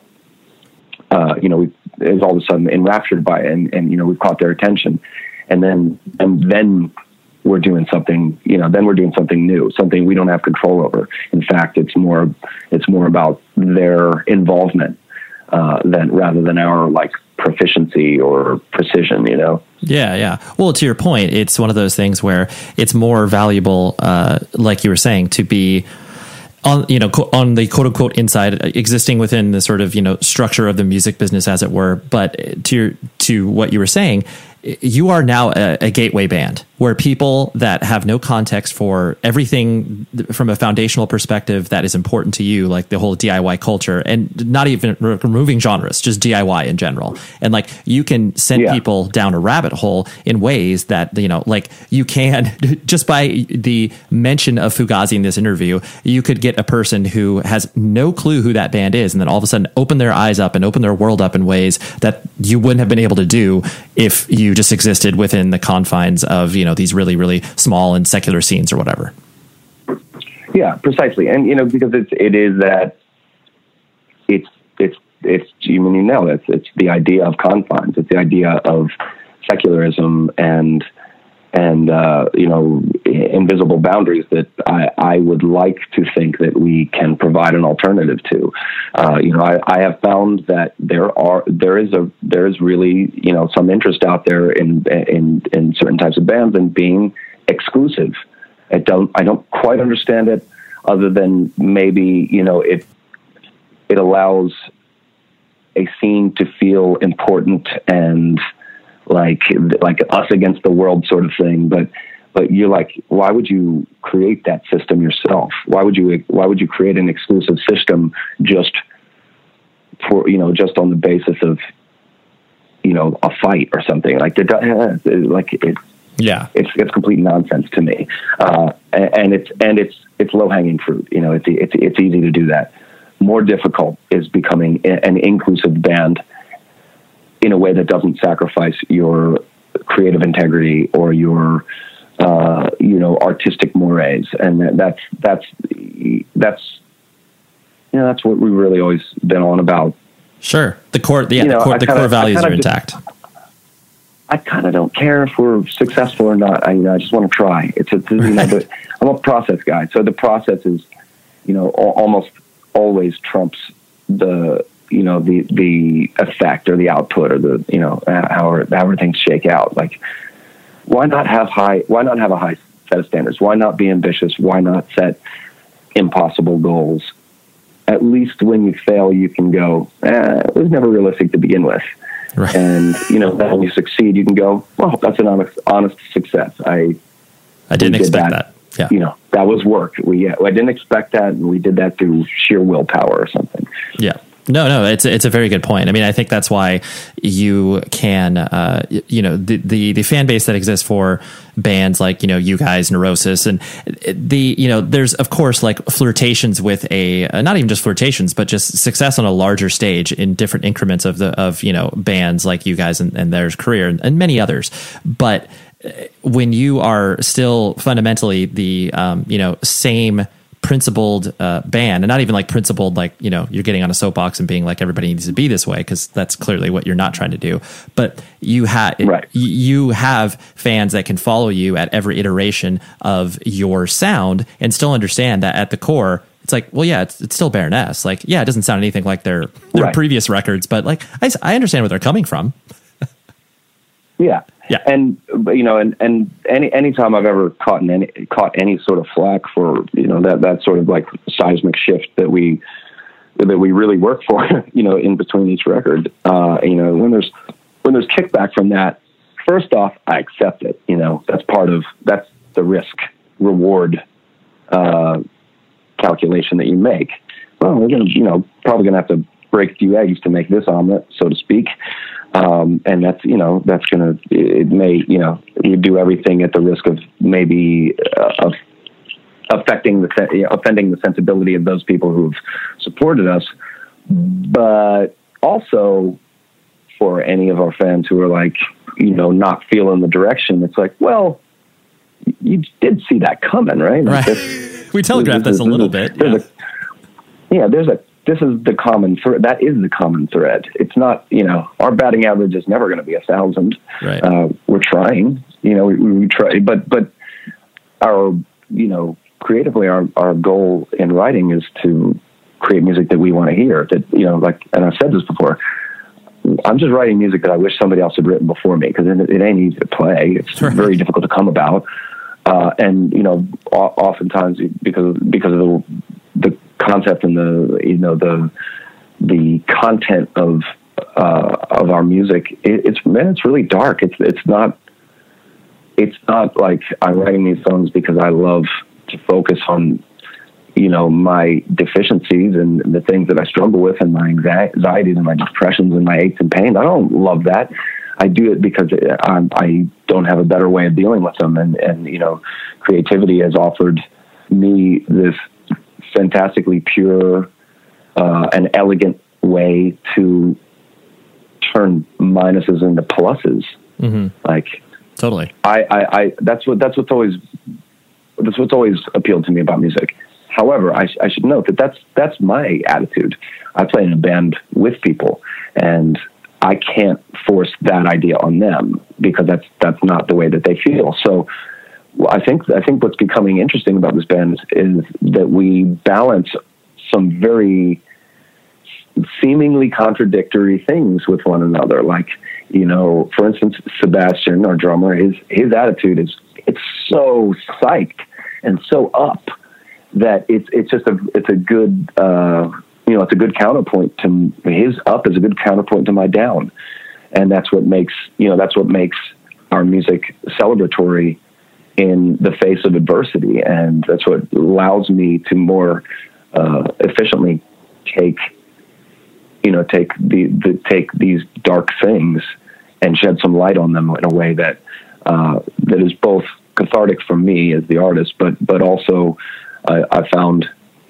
uh, you know, we, is all of a sudden enraptured by it, and, and, you know, we've caught their attention. And then, and then we're doing something, you know, then we're doing something new, something we don't have control over. In fact, it's more, it's more about their involvement, uh, than rather than our like proficiency or precision, you know? Yeah. Yeah. Well, to your point, it's one of those things where it's more valuable, uh, like you were saying, to be on, you know, on the quote unquote inside, existing within the sort of, you know, structure of the music business, as it were. But to your, to what you were saying, you are now a, a gateway band where people that have no context for everything from a foundational perspective that is important to you, like the whole D I Y culture, and not even re- removing genres, just D I Y in general. And like, you can send yeah. people down a rabbit hole in ways that, you know, like you can, just by the mention of Fugazi in this interview, you could get a person who has no clue who that band is, and then all of a sudden open their eyes up and open their world up in ways that you wouldn't have been able to do if you just existed within the confines of, you know, these really, really small and secular scenes or whatever. Yeah, precisely. And, you know, because it's, it is that it's, it's, it's, you mean, you know, it's, it's the idea of confines. It's the idea of secularism and, and uh, you know, invisible boundaries that I, I would like to think that we can provide an alternative to. Uh, you know, I, I have found that there are there is a there is really, you know, some interest out there in in in certain types of bands and being exclusive. I don't I don't quite understand it, other than maybe, you know, it it allows a scene to feel important and like like us against the world sort of thing. But but you're like, why would you create that system yourself? Why would you why would you create an exclusive system just for, you know, just on the basis of, you know, a fight or something like that? Like it, yeah, it's it's complete nonsense to me. Uh, and, and it's and it's it's low hanging fruit. You know, it's it's it's easy to do that. More difficult is becoming an inclusive band in a way that doesn't sacrifice your creative integrity or your, uh, you know, artistic mores. And that's, that's, that's, you know, that's what we've really always been on about. Sure. The core, yeah, you know, the core, the kinda, core values are just, intact. I kind of don't care if we're successful or not. I, you know, I just want to try. It's, it's you know, the, I'm a process guy. So the process is, you know, al- almost always trumps the, you know, the, the effect or the output or the, you know, how, how things shake out. Like, why not have high, why not have a high set of standards? Why not be ambitious? Why not set impossible goals? At least when you fail, you can go, eh, it was never realistic to begin with. Right. And, you know, then when you succeed, you can go, well, that's an honest, honest success. I, I didn't did expect that. that. Yeah. You know, that was work. We, yeah, I didn't expect that. And we did that through sheer willpower or something. Yeah. No, no, it's it's a very good point. I mean, I think that's why you can, uh, you know, the, the the fan base that exists for bands like, you know, you guys, Neurosis, and the, you know, there's of course like flirtations with a uh, not even just flirtations, but just success on a larger stage in different increments of the of you know bands like you guys and, and their career and, and many others, but when you are still fundamentally the um, you know same principled uh, band, and not even like principled like, you know, you're getting on a soapbox and being like everybody needs to be this way, because that's clearly what you're not trying to do, but you have right. you have fans that can follow you at every iteration of your sound and still understand that at the core it's like, well, yeah, it's, it's still Baroness. Like, yeah, it doesn't sound anything like their their right. previous records, but like I, I understand where they're coming from. Yeah. Yeah. And, you know, and, and any, anytime I've ever caught any, caught any sort of flack for, you know, that, that sort of like seismic shift that we, that we really work for, you know, in between each record, uh, you know, when there's, when there's kickback from that, first off, I accept it. You know, that's part of, that's the risk reward, uh, calculation that you make. Well, we're going to, you know, probably going to have to break a few eggs to make this omelet, so to speak. Um, and that's, you know, that's going to, it may, you know, we do everything at the risk of maybe uh, of affecting the, you know, offending the sensibility of those people who've supported us. But also for any of our fans who are like, you know, not feeling the direction, it's like, well, you did see that coming, right? Like right. This, we telegraphed this, this, this a little this, bit. Yeah. A, yeah, there's a, this is the common thread. That is the common thread. It's not, you know, our batting average is never going to be a thousand. Right. Uh, we're trying, you know, we, we try, but, but our, you know, creatively, our, our goal in writing is to create music that we want to hear, that, you know, like, and I've said this before, I'm just writing music that I wish somebody else had written before me, because it, it ain't easy to play. It's right. very difficult to come about. Uh, and, you know, oftentimes because, because of the, the concept and the, you know, the, the content of, uh, of our music, it, it's, man, it's really dark. It's, it's not, it's not like I'm writing these songs because I love to focus on, you know, my deficiencies and the things that I struggle with and my anxieties and my depressions and my aches and pains. I don't love that. I do it because I, I don't have a better way of dealing with them. And, and, you know, creativity has offered me this fantastically pure uh, and elegant way to turn minuses into pluses. Mm-hmm. Like, totally. I, I, I, that's what, that's what's always, that's what's always appealed to me about music. However, I, I should note that that's, that's my attitude. I play in a band with people, and I can't force that idea on them because that's that's not the way that they feel. So I think I think what's becoming interesting about this band is, is that we balance some very seemingly contradictory things with one another. Like, you know, for instance, Sebastian, our drummer, his his attitude is it's so psyched and so up that it's it's just a it's a good uh, you know it's a good counterpoint to his up is a good counterpoint to my down, and that's what makes you know that's what makes our music celebratory in the face of adversity, and that's what allows me to more uh, efficiently take. you know, take the, the, take these dark things and shed some light on them in a way that, uh, that is both cathartic for me as the artist, but, but also, uh, I found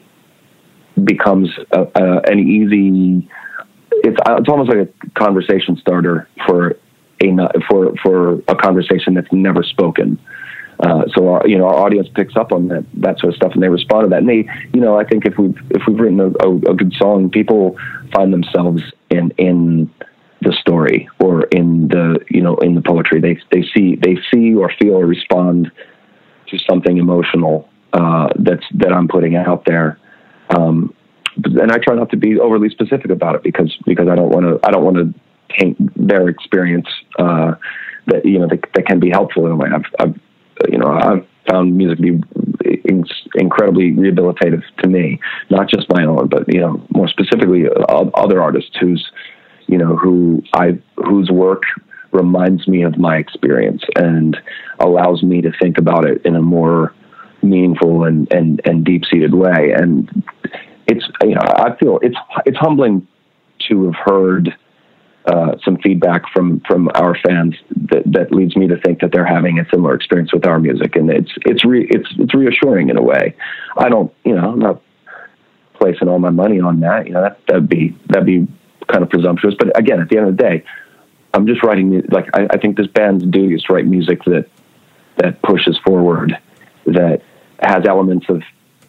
becomes a, a, an easy, it's, it's almost like a conversation starter for a, for, for a conversation that's never spoken. Uh, so our, you know, our audience picks up on that, that sort of stuff, and they respond to that. And they, you know, I think if we've, if we've written a, a, a good song, people find themselves in, in the story or in the, you know, in the poetry. They, they see, they see or feel or respond to something emotional, uh, that's, that I'm putting out there. Um, and I try not to be overly specific about it because, because I don't want to, I don't want to taint their experience, uh, that, you know, that, that can be helpful in a way. I've, I've, you know, I've found music to be in, incredibly rehabilitative to me, not just my own, but, you know, more specifically uh, other artists whose, you know, who I, whose work reminds me of my experience and allows me to think about it in a more meaningful and, and, and deep-seated way. And it's, you know, I feel it's, it's humbling to have heard Uh, some feedback from, from our fans that, that leads me to think that they're having a similar experience with our music. And it's, it's, re, it's, it's reassuring in a way. I don't, you know, I'm not placing all my money on that. You know, that, that'd be, that'd be kind of presumptuous. But again, at the end of the day, I'm just writing, like, I, I think this band's duty is to write music that, that pushes forward, that has elements of,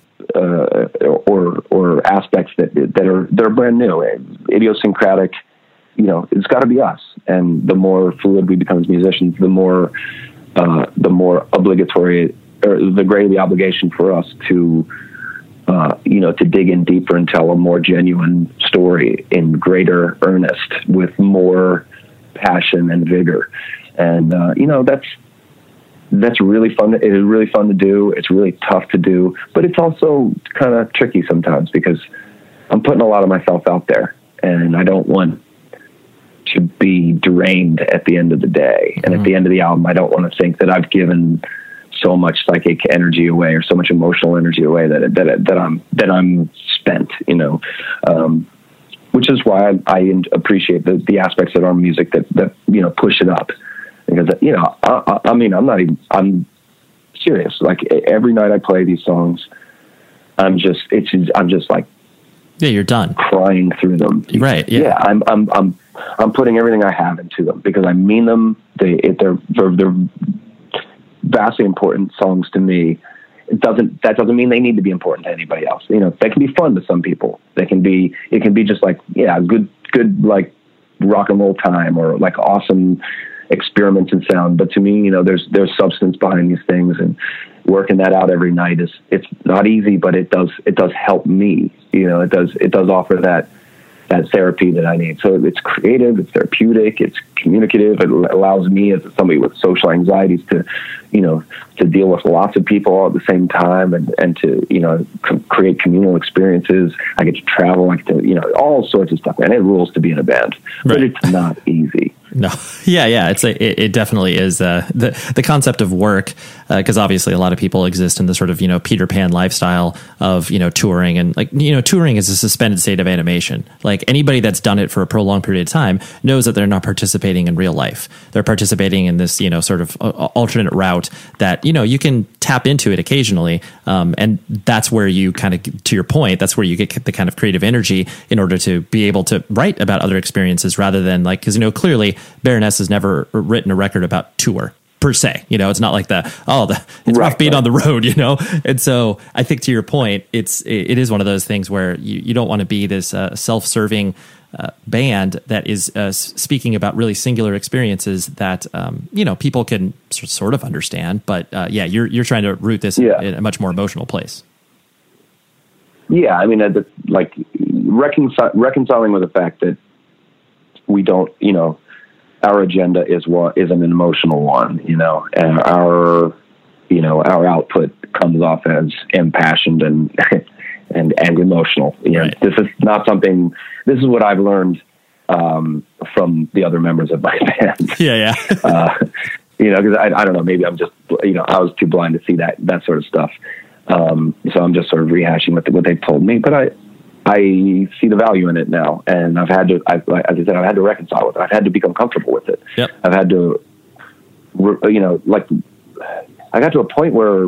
uh, or, or aspects that, that are, they're brand new, idiosyncratic. You know, it's got to be us. And the more fluid we become as musicians, the more, uh, the more obligatory, or the greater the obligation for us to, uh, you know, to dig in deeper and tell a more genuine story in greater earnest with more passion and vigor. And, uh, you know, that's, that's really fun. It is really fun to do. It's really tough to do, but it's also kind of tricky sometimes because I'm putting a lot of myself out there and I don't want to be drained at the end of the day. And mm-hmm. at the end of the album, I don't want to think that I've given so much psychic energy away or so much emotional energy away that, that, that I'm, that I'm spent, you know, um, which is why I, I appreciate the, the aspects of our music that, that, you know, push it up because, you know, I, I mean, I'm not even, I'm serious. Like every night I play these songs, I'm just, it's, I'm just like, yeah, you're done crying through them. Right. Yeah. yeah I'm, I'm, I'm, I'm putting everything I have into them because I mean them. They, they're, they're, they're vastly important songs to me. It doesn't, that doesn't mean they need to be important to anybody else. You know, they can be fun to some people. They can be, it can be just like, yeah, good, good, like rock and roll time or like awesome experiments in sound. But to me, you know, there's, there's substance behind these things, and working that out every night is, it's not easy, but it does, it does help me, you know, it does, it does offer that, that therapy that I need. So it's creative, it's therapeutic, it's communicative. It allows me as somebody with social anxieties to, you know, to deal with lots of people all at the same time and, and to, you know, c- create communal experiences. I get to travel, I get to, you know, all sorts of stuff. And it rules to be in a band, right. But it's not easy. No. Yeah. Yeah. It's a, it, it definitely is, uh, the, the concept of work. Uh, cause obviously a lot of people exist in the sort of, you know, Peter Pan lifestyle of, you know, touring and like, you know, touring is a suspended state of animation. Like anybody that's done it for a prolonged period of time knows that they're not participating in real life. They're participating in this, you know, sort of uh, alternate route that, you know, you can tap into it occasionally. Um, and that's where you kind of, to your point, that's where you get the kind of creative energy in order to be able to write about other experiences rather than like, cause you know, clearly Baroness has never written a record about tour per se. You know, it's not like the, oh, the, it's right, rough being right. on the road, you know? And so I think to your point, it's, it is one of those things where you, you don't want to be this uh, self-serving, uh, band that is uh, speaking about really singular experiences that um, you know people can sort of understand. But uh, yeah, you're you're trying to root this yeah. in a much more emotional place. Yeah, I mean, uh, like reconcil- reconciling with the fact that we don't, you know, our agenda is what is an emotional one, you know, and our, you know, our output comes off as impassioned and and and emotional. You know, right. This is not something. This is what I've learned um, from the other members of my band. Yeah, yeah. uh, you know, because I, I don't know, maybe I'm just, you know, I was too blind to see that that sort of stuff. Um, so I'm just sort of rehashing what, the, what they told me, but I, I see the value in it now. And I've had to, I, as I said, I've had to reconcile with it. I've had to become comfortable with it. Yep. I've had to, you know, like I got to a point where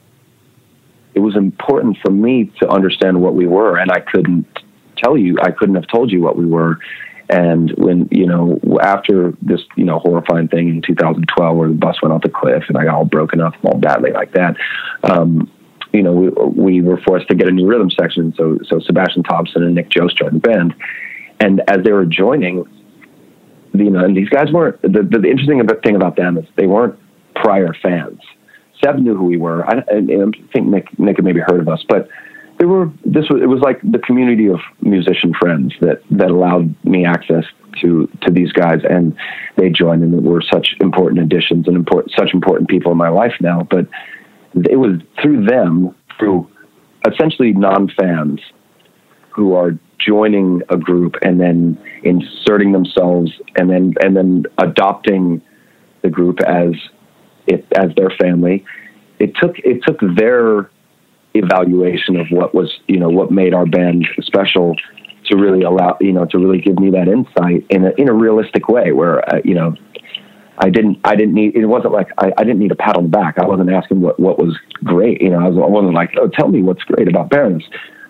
it was important for me to understand what we were. And I couldn't tell you, I couldn't have told you what we were. And when, you know, after this, you know, horrifying thing in two thousand twelve where the bus went off the cliff and I got all broken up all badly like that, um, you know, we, we were forced to get a new rhythm section. So, so Sebastian Thompson and Nick Jost joined the band. And as they were joining, you know, and these guys weren't, the, the, the interesting thing about them is they weren't prior fans. Seb knew who we were. I, I, I think Nick, Nick had maybe heard of us, but they were, this was, it was like the community of musician friends that, that allowed me access to, to these guys. And they joined and were such important additions and important, such important people in my life now. But it was through them, through essentially non-fans who are joining a group and then inserting themselves and then, and then adopting the group as it, as their family. It took, it took their evaluation of what was, you know, what made our band special to really allow, you know, to really give me that insight in a, in a realistic way where, uh, you know, I didn't, I didn't need, it wasn't like, I, I didn't need a pat on the back. I wasn't asking what, what was great. You know, I, was, I wasn't like, oh, tell me what's great about Baroness.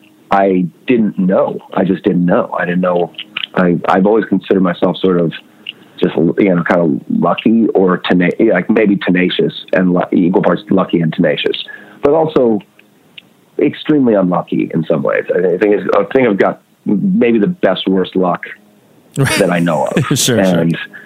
I didn't know. I just didn't know. I didn't know. I, I've always considered myself sort of just, you know, kind of lucky or tenacious, like maybe tenacious and equal parts lucky and tenacious, but also extremely unlucky in some ways. I think, it's, I think I've got maybe the best, worst luck that I know of. sure, and, sure.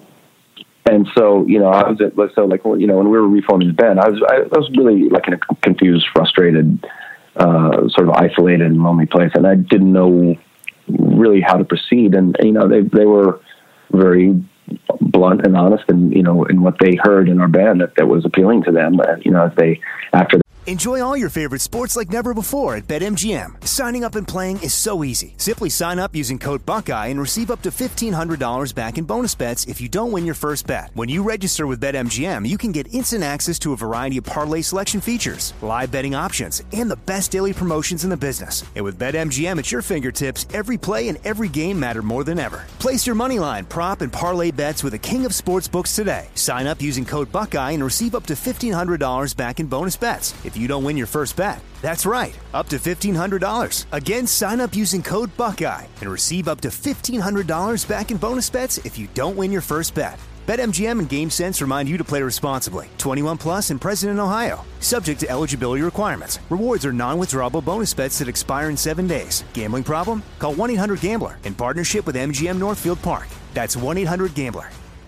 And so, you know, I was at, so like, you know, when we were reforming the band, I was, I, I was really like in a confused, frustrated, uh, sort of isolated and lonely place. And I didn't know really how to proceed. And, you know, they, they were very blunt and honest and, you know, in what they heard in our band that, that was appealing to them, uh, you know, as they, after Enjoy all your favorite sports like never before at BetMGM. Signing up and playing is so easy. Simply sign up using code Buckeye and receive up to fifteen hundred dollars back in bonus bets if you don't win your first bet. When you register with BetMGM, you can get instant access to a variety of parlay selection features, live betting options, and the best daily promotions in the business. And with BetMGM at your fingertips, every play and every game matter more than ever. Place your moneyline, prop, and parlay bets with the king of sportsbooks today. Sign up using code Buckeye and receive up to fifteen hundred dollars back in bonus bets if you don't win your first bet. That's right, up to fifteen hundred dollars. Again, sign up using code Buckeye and receive up to fifteen hundred dollars back in bonus bets if you don't win your first bet. BetMGM and GameSense remind you to play responsibly. twenty-one plus and present in Ohio. Subject to eligibility requirements. Rewards are non-withdrawable bonus bets that expire in seven days. Gambling problem? Call one eight hundred gambler in partnership with M G M Northfield Park. That's one eight hundred gambler.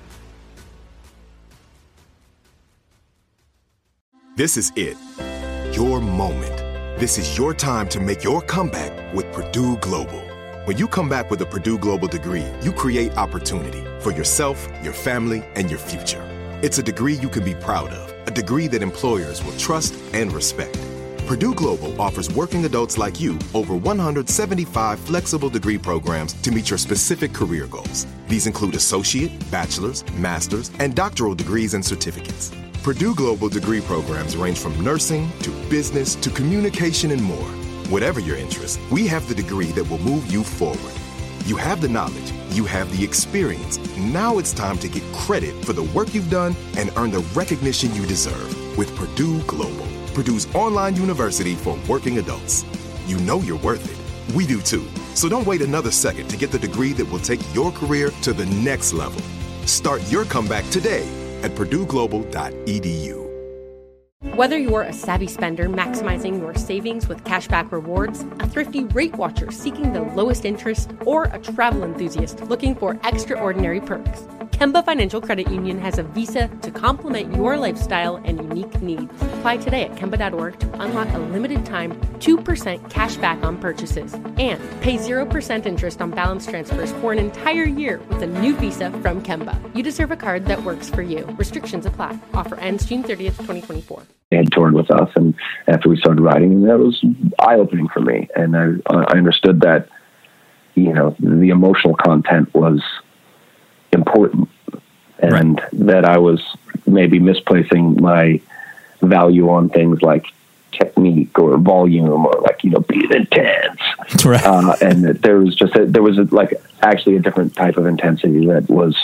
This is it. Your moment. This is your time to make your comeback with Purdue Global. When you come back with a Purdue Global degree, you create opportunity for yourself, your family, and your future. It's a degree you can be proud of, a degree that employers will trust and respect. Purdue Global offers working adults like you over one hundred seventy-five flexible degree programs to meet your specific career goals. These include associate, bachelor's, master's, and doctoral degrees and certificates. Purdue Global degree programs range from nursing to business to communication and more. Whatever your interest, we have the degree that will move you forward. You have the knowledge, you have the experience. Now it's time to get credit for the work you've done and earn the recognition you deserve with Purdue Global, Purdue's online university for working adults. You know you're worth it. We do too. So don't wait another second to get the degree that will take your career to the next level. Start your comeback today at purdue global dot e d u. Whether you're a savvy spender maximizing your savings with cashback rewards, a thrifty rate watcher seeking the lowest interest, or a travel enthusiast looking for extraordinary perks, Kemba Financial Credit Union has a visa to complement your lifestyle and unique needs. Apply today at Kemba dot org to unlock a limited-time two percent cash back on purchases and pay zero percent interest on balance transfers for an entire year with a new visa from Kemba. You deserve a card that works for you. Restrictions apply. Offer ends June thirtieth, twenty twenty-four. They had toured with us, and after we started writing, that was eye-opening for me. And I, I understood that, you know, the emotional content was important, and right. that I was maybe misplacing my value on things like technique or volume or like, you know, being intense. Right. Uh, and that there was just a, there was a, like actually a different type of intensity that was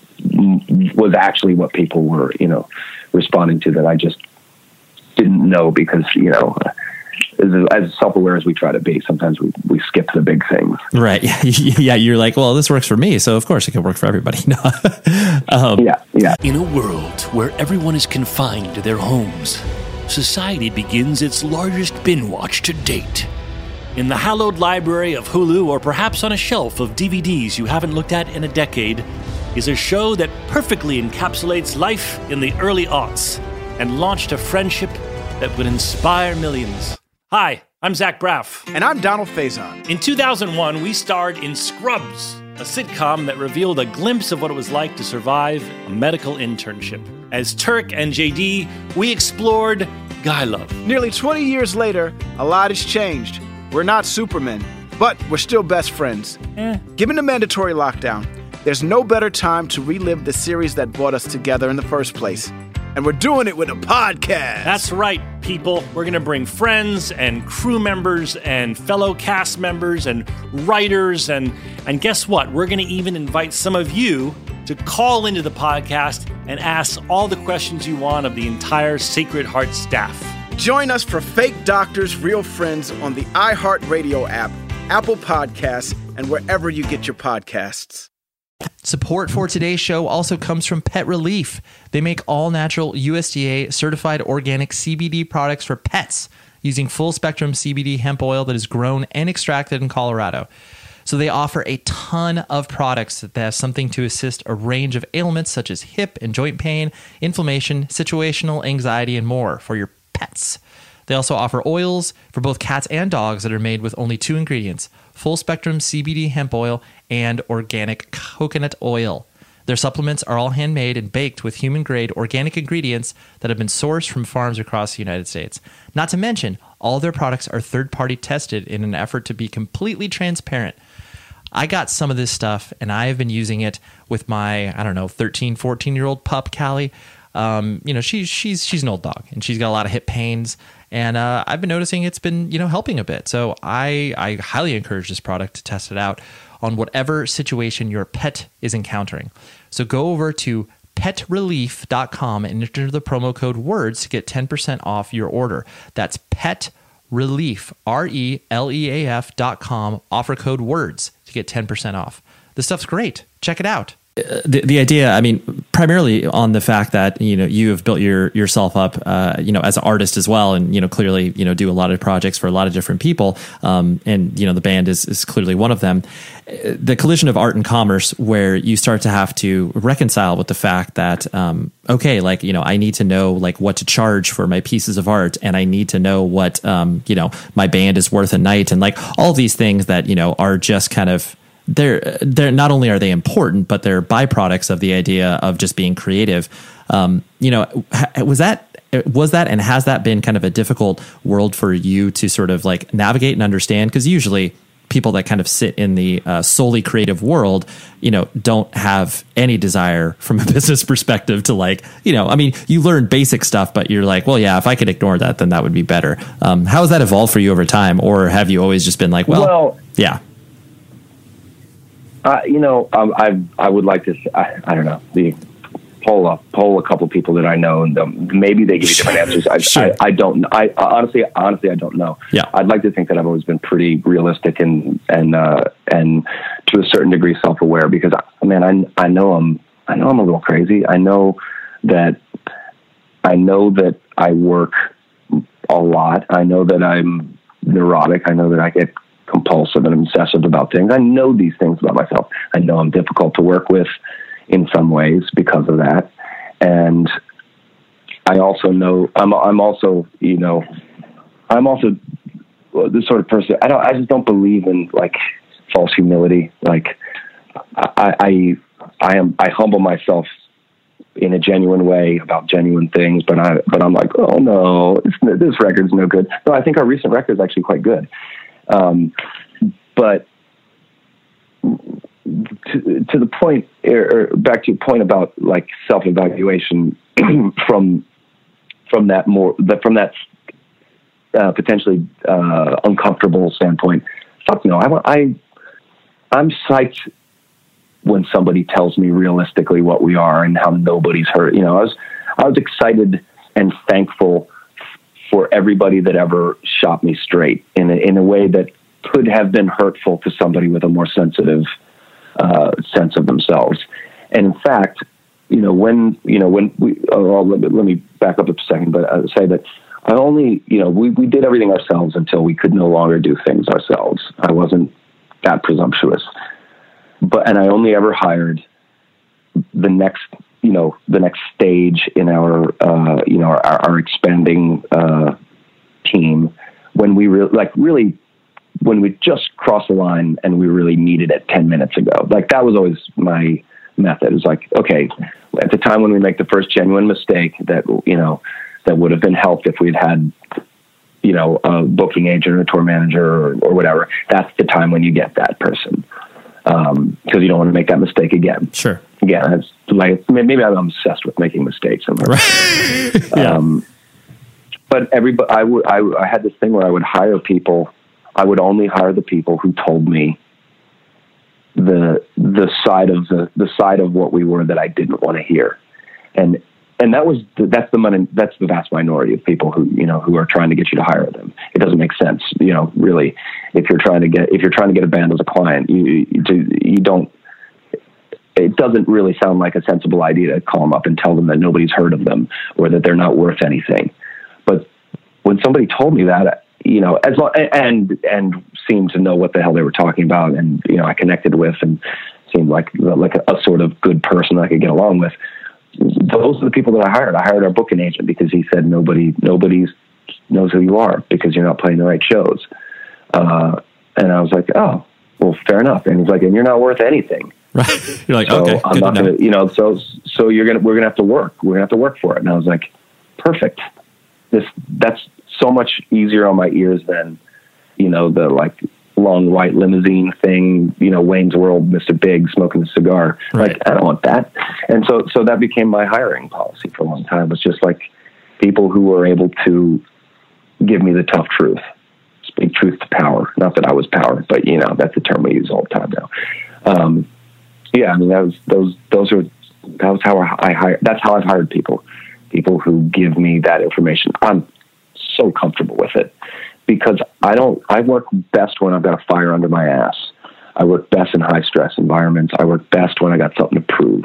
was actually what people were, you know, responding to, that I just didn't know, because, you know, as, as self-aware as we try to be, sometimes we, we skip the big things. Right. Yeah. You're like, well, this works for me, so of course it can work for everybody. No. um, yeah. Yeah. In a world where everyone is confined to their homes, society begins its largest binge watch to date. In the hallowed library of Hulu, or perhaps on a shelf of D V Ds you haven't looked at in a decade, is a show that perfectly encapsulates life in the early aughts and launched a friendship that would inspire millions. Hi, I'm Zach Braff. And I'm Donald Faison. In two thousand one, we starred in Scrubs, a sitcom that revealed a glimpse of what it was like to survive a medical internship. As Turk and J D, we explored guy love. Nearly twenty years later, a lot has changed. We're not Supermen, but we're still best friends. Eh. Given the mandatory lockdown, there's no better time to relive the series that brought us together in the first place. And we're doing it with a podcast. That's right, people. We're going to bring friends and crew members and fellow cast members and writers. And, and guess what? We're going to even invite some of you to call into the podcast and ask all the questions you want of the entire Sacred Heart staff. Join us for Fake Doctors, Real Friends on the iHeartRadio app, Apple Podcasts, and wherever you get your podcasts. Support for today's show also comes from Pet Relief. They make all-natural U S D A certified organic C B D products for pets using full-spectrum C B D hemp oil that is grown and extracted in Colorado. So they offer a ton of products that have something to assist a range of ailments such as hip and joint pain, inflammation, situational anxiety, and more for your pets. They also offer oils for both cats and dogs that are made with only two ingredients: full-spectrum C B D hemp oil and organic coconut oil. Their supplements are all handmade and baked with human-grade organic ingredients that have been sourced from farms across the United States. Not to mention, all their products are third-party tested in an effort to be completely transparent. I got some of this stuff, and I have been using it with my, I don't know, thirteen, fourteen-year-old pup, Callie. Um, you know, she's she's she's an old dog, and she's got a lot of hip pains, and uh, I've been noticing it's been, you know, helping a bit. So I I highly encourage this product to test it out on whatever situation your pet is encountering. So go over to pet relief dot com and enter the promo code WORDS to get ten percent off your order. That's PetRelief, R E L E A F dot com, offer code WORDS to get ten percent off. This stuff's great. Check it out. The, the idea, I mean, primarily on the fact that, you know, you have built your yourself up, uh, you know, as an artist as well. And, you know, clearly, you know, do a lot of projects for a lot of different people. Um, and, you know, the band is, is clearly one of them. The collision of art and commerce, where you start to have to reconcile with the fact that, um, okay, like, you know, I need to know like what to charge for my pieces of art, and I need to know what, um, you know, my band is worth a night, and like all these things that, you know, are just kind of, they're they're not only are they important, but they're byproducts of the idea of just being creative. Um, you know, was that was that and has that been kind of a difficult world for you to sort of like navigate and understand? Because usually people that kind of sit in the uh, solely creative world, you know, don't have any desire from a business perspective to like, you know, I mean, you learn basic stuff, but you're like, well, yeah, if I could ignore that, then that would be better. Um, how has that evolved for you over time? Or have you always just been like, well, well yeah. Uh, you know, um, I I would like to. I, I don't know. The poll up, poll a couple of people that I know, and um, maybe they give you different answers. I, sure. I, I don't. I honestly, honestly, I don't know. Yeah. I'd like to think that I've always been pretty realistic and and uh, and to a certain degree self-aware, because I mean, I I know I'm I know I'm a little crazy. I know that I know that I work a lot. I know that I'm neurotic. I know that I get compulsive and obsessive about things. I know these things about myself. I know I'm difficult to work with in some ways because of that. And I also know I'm, I'm also, you know, I'm also the sort of person, I don't, I just don't believe in like false humility. Like I, I, I am, I humble myself in a genuine way about genuine things, but I, but I'm like, oh no, it's, this record's no good. No, I think our recent record is actually quite good. Um, but to, to the point, or back to your point about like self-evaluation from, from that more, from that uh, potentially uh, uncomfortable standpoint, fuck no, I, I, I'm psyched when somebody tells me realistically what we are and how nobody's hurt. You know, I was, I was excited and thankful for everybody that ever shot me straight in a, in a way that could have been hurtful to somebody with a more sensitive uh, sense of themselves. And in fact, you know, when, you know, when we, oh, let, me, let me back up a second, but I would say that I only, you know, we, we did everything ourselves until we could no longer do things ourselves. I wasn't that presumptuous. But, and I only ever hired the next, you know, the next stage in our, uh, you know, our, our expanding, uh, team when we were like really, when we just crossed the line and we really needed it ten minutes ago. Like that was always my method. It was like, okay, at the time when we make the first genuine mistake that, you know, that would have been helped if we'd had, you know, a booking agent or a tour manager or, or whatever, that's the time when you get that person. Um, because you don't want to make that mistake again. Sure. Again, it's like maybe I'm obsessed with making mistakes. Right. yeah. Um, but everybody, I would, I, I had this thing where I would hire people. I would only hire the people who told me the the side of the the side of what we were that I didn't want to hear, and and that was the, that's the money, that's the vast minority of people who you know who are trying to get you to hire them. It doesn't make sense, you know. Really, if you're trying to get if you're trying to get a band as a client, you you, you don't. It doesn't really sound like a sensible idea to call them up and tell them that nobody's heard of them or that they're not worth anything. But when somebody told me that, you know, as long, and and seemed to know what the hell they were talking about, and you know, I connected with and seemed like like a, a sort of good person I could get along with. Those are the people that I hired. I hired our booking agent because he said nobody nobody knows who you are because you're not playing the right shows. Uh, and I was like, oh, well, fair enough. And he's like, and you're not worth anything. Right. You're like, so okay, I'm not gonna, you know, so so you're gonna we're gonna have to work. We're gonna have to work for it. And I was like, perfect. This that's so much easier on my ears than, you know, the like long white limousine thing, you know, Wayne's World, Mister Big smoking a cigar. Right. Like, I don't want that. And so, so that became my hiring policy for a long time. It's just like people who were able to give me the tough truth, speak truth to power. Not that I was power, but you know, that's a term we use all the time now. Um, yeah, I mean, that was, those, those are, that was how I, I hired, that's how I've hired people, people who give me that information. I'm so comfortable with it because I don't, I work best when I've got a fire under my ass. I work best in high stress environments. I work best when I got something to prove.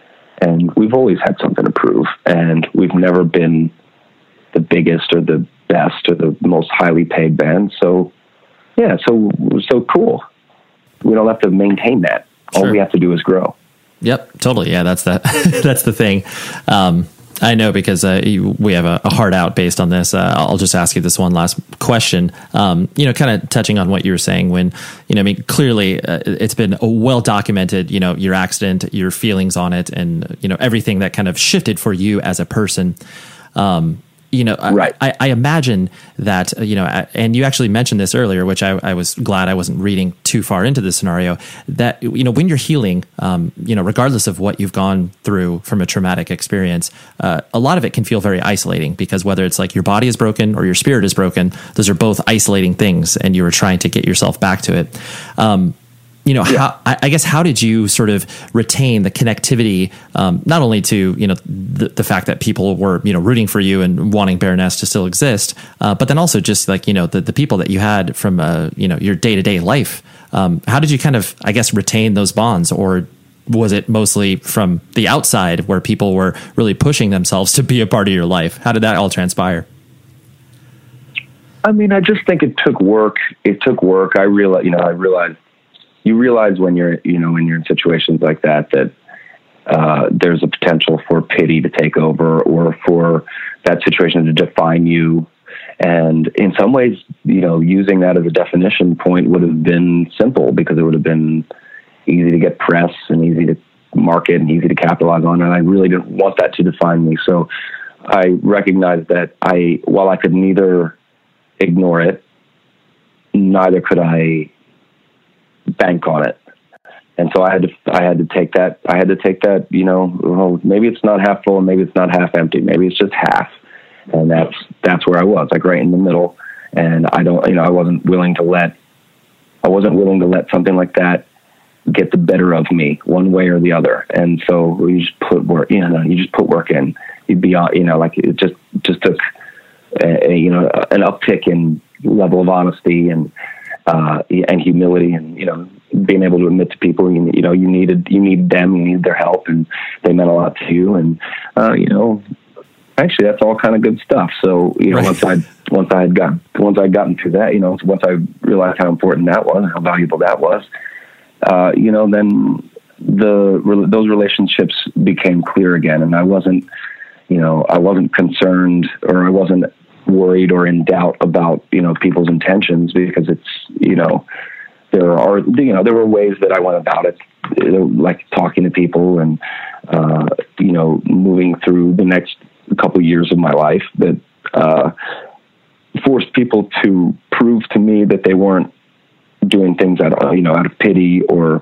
And we've always had something to prove, and we've never been the biggest or the best or the most highly paid band. So yeah, so, so cool. We don't have to maintain that. All Sure. we have to do is grow. Yep, totally. Yeah, that's the that's the thing. Um, I know because uh, you, we have a, a hard out based on this. Uh, I'll just ask you this one last question. Um, you know, kind of touching on what you were saying when, you know, I mean, clearly uh, it's been well documented, you know, your accident, your feelings on it, and, you know, everything that kind of shifted for you as a person. Um, you know, right. I, I imagine that, uh, you know, and you actually mentioned this earlier, which I, I was glad I wasn't reading too far into this scenario, that, you know, when you're healing, um, you know, regardless of what you've gone through from a traumatic experience, uh, a lot of it can feel very isolating because whether it's like your body is broken or your spirit is broken, those are both isolating things and you were trying to get yourself back to it. Um, You know, yeah. how, I guess, how did you sort of retain the connectivity, um, not only to, you know, the, the fact that people were, you know, rooting for you and wanting Baroness to still exist, uh, but then also just like, you know, the, the people that you had from, uh, you know, your day-to-day life. Um, how did you kind of, I guess, retain those bonds, or was it mostly from the outside where people were really pushing themselves to be a part of your life? How did that all transpire? I mean, I just think it took work. It took work. I realize, you know, I realized, you realize when you're, you know, when you're in situations like that, that uh, there's a potential for pity to take over or for that situation to define you. And in some ways, you know, using that as a definition point would have been simple because it would have been easy to get press and easy to market and easy to capitalize on. And I really didn't want that to define me. So I recognized that I, while I could neither ignore it, neither could I bank on it. And so I had to, I had to take that, I had to take that, you know, well, maybe it's not half full and maybe it's not half empty. Maybe it's just half. And that's, that's where I was, like right in the middle. And I don't, you know, I wasn't willing to let, I wasn't willing to let something like that get the better of me one way or the other. And so you just put work, you know, you just put work in. You'd be, you know, like it just, just took, a, you know, an uptick in level of honesty and, uh, and humility and, you know, being able to admit to people, you, you know, you needed, you needed them, you needed their help and they meant a lot to you. And, uh, you know, actually that's all kind of good stuff. So, you know, right. once I, once I had gotten, once I had gotten through that, you know, once I realized how important that was and how valuable that was, uh, you know, then the, those relationships became clear again. And I wasn't, you know, I wasn't concerned or I wasn't worried or in doubt about, you know, people's intentions because it's, you know, there are, you know, there were ways that I went about it, like talking to people and, uh, you know, moving through the next couple years of my life that, uh, forced people to prove to me that they weren't doing things out of, you know, out of pity or,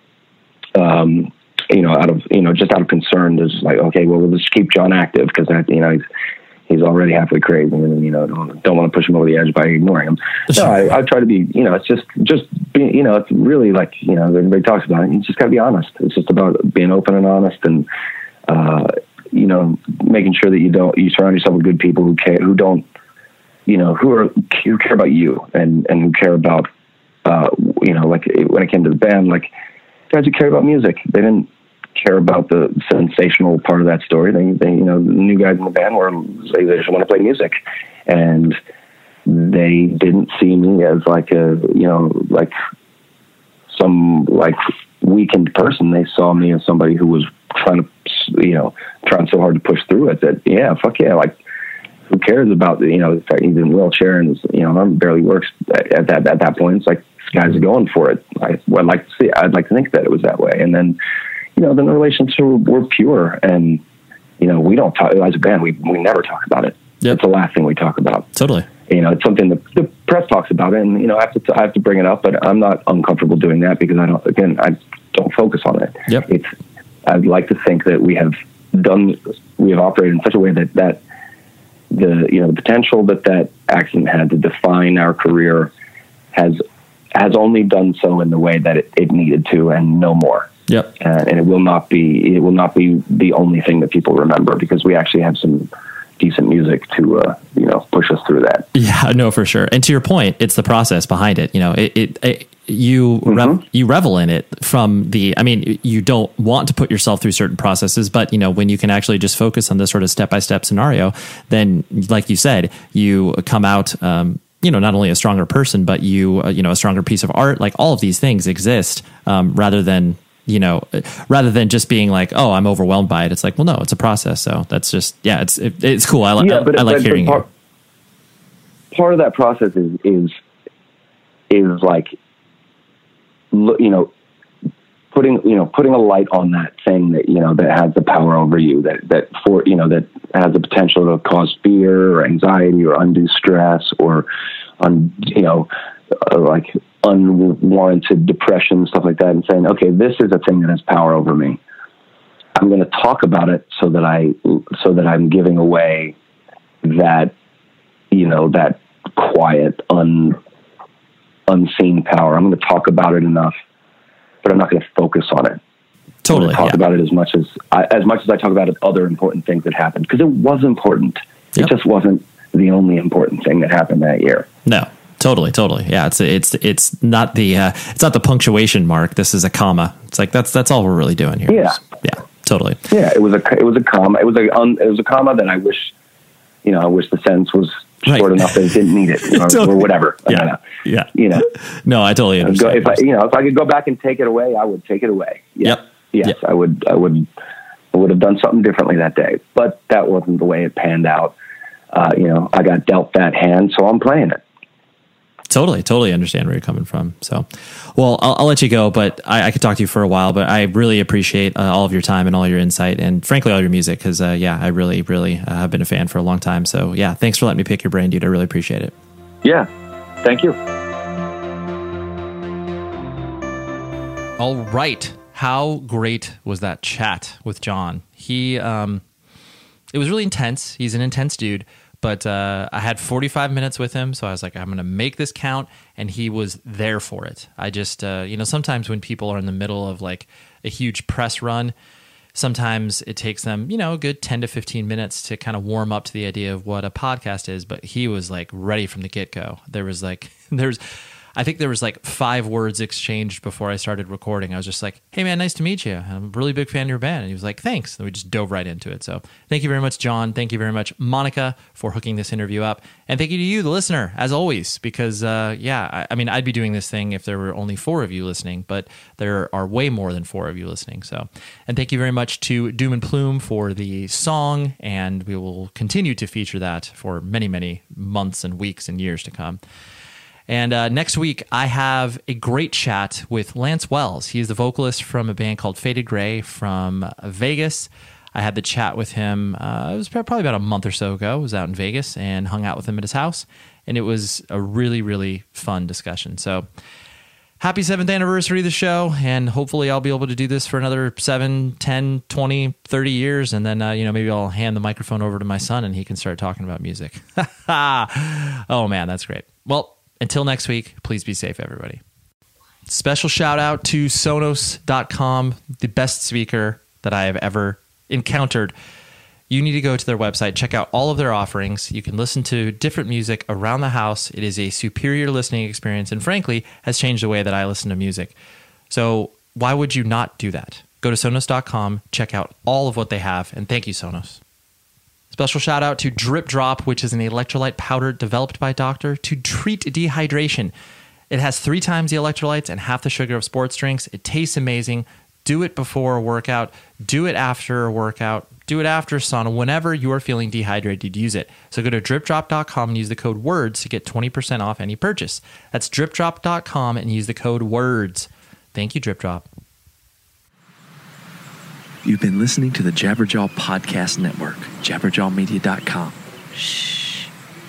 um, you know, out of, you know, just out of concern. There's like, okay, well, we'll just keep John active because that, you know, he's, he's already halfway crazy and, you know, don't, don't want to push him over the edge by ignoring him. No, I, I try to be, you know, it's just, just being, you know, it's really like, you know, everybody talks about it. You just gotta be honest. It's just about being open and honest and, uh, you know, making sure that you don't, you surround yourself with good people who care, who don't, you know, who are, who care about you and, and who care about, uh, you know, like when it came to the band, like guys who care about music, they didn't care about the sensational part of that story. They, they, you know, the new guys in the band were, they just want to play music and they didn't see me as like a, you know, like some like weakened person. They saw me as somebody who was trying to, you know, trying so hard to push through it that, yeah, fuck yeah. Like who cares about the, you know, the fact he's in a wheelchair and his, you know, arm barely works at that, at that point. It's like, this guy's going for it. I, I'd like to see, I'd like to think that it was that way. And then, you know, then the relationships were, were pure and, you know, we don't talk as a band. We, we never talk about it. Yep. It's the last thing we talk about. Totally. You know, it's something that the press talks about it and, you know, I have to, I have to bring it up, but I'm not uncomfortable doing that because I don't, again, I don't focus on it. Yep. It's, I'd like to think that we have done, we have operated in such a way that, that the, you know, the potential that that accident had to define our career has, has only done so in the way that it, it needed to and no more. Yep. Uh, and it will not be, it will not be the only thing that people remember because we actually have some decent music to, uh, you know, push us through that. Yeah, no, for sure. And to your point, it's the process behind it. You know, it, it, it you, mm-hmm. rev, you revel in it from the, I mean, you don't want to put yourself through certain processes, but you know, when you can actually just focus on this sort of step-by-step scenario, then like you said, you come out, um, you know, not only a stronger person, but you, uh, you know, a stronger piece of art. Like all of these things exist, um, rather than, you know, rather than just being like, oh, I'm overwhelmed by it. It's like, well, no, it's a process. So that's just, yeah, it's, it, it's cool. I, li- yeah, but, I, I like but, hearing but part, it. Part of that process is, is, is like, you know, putting, you know, putting a light on that thing that, you know, that has the power over you, that, that for, you know, that has the potential to cause fear or anxiety or undue stress or, un, you know, uh, like unwarranted depression, stuff like that, and saying, okay, this is a thing that has power over me. I'm going to talk about it so that I, so that I'm giving away that, you know, that quiet, un, unseen power. I'm going to talk about it enough, but I'm not going to focus on it. Totally. Talk yeah. about it as much as I, as much as I talk about it, other important things that happened, because it was important. Yep. It just wasn't the only important thing that happened that year. No. Totally, totally. Yeah, it's it's it's not the uh, it's not the punctuation mark. This is a comma. It's like that's that's all we're really doing here. Yeah, yeah, totally. Yeah, it was a it was a comma. It was a um, it was a comma that I wish, you know, I wish the sentence was right. short enough that it didn't need it, or, totally. or whatever. Yeah, know. yeah. You know, no, I totally understand. If I, you know, if I could go back and take it away, I would take it away. Yes. Yep. Yes, yep. I would. I would. I would have done something differently that day, but that wasn't the way it panned out. Uh, you know, I got dealt that hand, so I'm playing it. Totally, totally understand where you're coming from. So, well, I'll, I'll let you go, but I, I could talk to you for a while. But I really appreciate uh, all of your time and all your insight, and frankly, all your music. Because uh, yeah, I really, really uh, have been a fan for a long time. So yeah, thanks for letting me pick your brain, dude. I really appreciate it. Yeah, thank you. All right, how great was that chat with John? He, um, it was really intense. He's an intense dude. But uh, I had forty-five minutes with him, so I was like, I'm going to make this count, and he was there for it. I just, uh, you know, sometimes when people are in the middle of like a huge press run, sometimes it takes them, you know, a good ten to fifteen minutes to kind of warm up to the idea of what a podcast is, but he was like ready from the get-go. There was like, there's... I think there was like five words exchanged before I started recording. I was just like, hey man, nice to meet you. I'm a really big fan of your band. And he was like, thanks. And we just dove right into it. So thank you very much, John. Thank you very much, Monica, for hooking this interview up. And thank you to you, the listener, as always, because uh, yeah, I, I mean, I'd be doing this thing if there were only four of you listening, but there are way more than four of you listening. So, and thank you very much to Doom and Plume for the song. And we will continue to feature that for many, many months and weeks and years to come. And uh, next week, I have a great chat with Lance Wells. He is the vocalist from a band called Faded Grey from Vegas. I had the chat with him, uh, it was probably about a month or so ago. I was out in Vegas and hung out with him at his house. And it was a really, really fun discussion. So happy seventh anniversary of the show. And hopefully I'll be able to do this for another seven, ten, twenty, thirty years. And then, uh, you know, maybe I'll hand the microphone over to my son and he can start talking about music. Oh, man, that's great. Well, until next week, please be safe, everybody. Special shout out to Sonos dot com, the best speaker that I have ever encountered. You need to go to their website, check out all of their offerings. You can listen to different music around the house. It is a superior listening experience and frankly has changed the way that I listen to music. So why would you not do that? Go to Sonos dot com, check out all of what they have, and thank you, Sonos. Special shout out to Drip Drop, which is an electrolyte powder developed by Doctor to treat dehydration. It has three times the electrolytes and half the sugar of sports drinks. It tastes amazing. Do it before a workout. Do it after a workout. Do it after sauna. Whenever you are feeling dehydrated, use it. So go to drip drop dot com and use the code WORDS to get twenty percent off any purchase. That's drip drop dot com and use the code WORDS. Thank you, Drip Drop. You've been listening to the Jabberjaw Podcast Network, jabberjaw media dot com. Shh.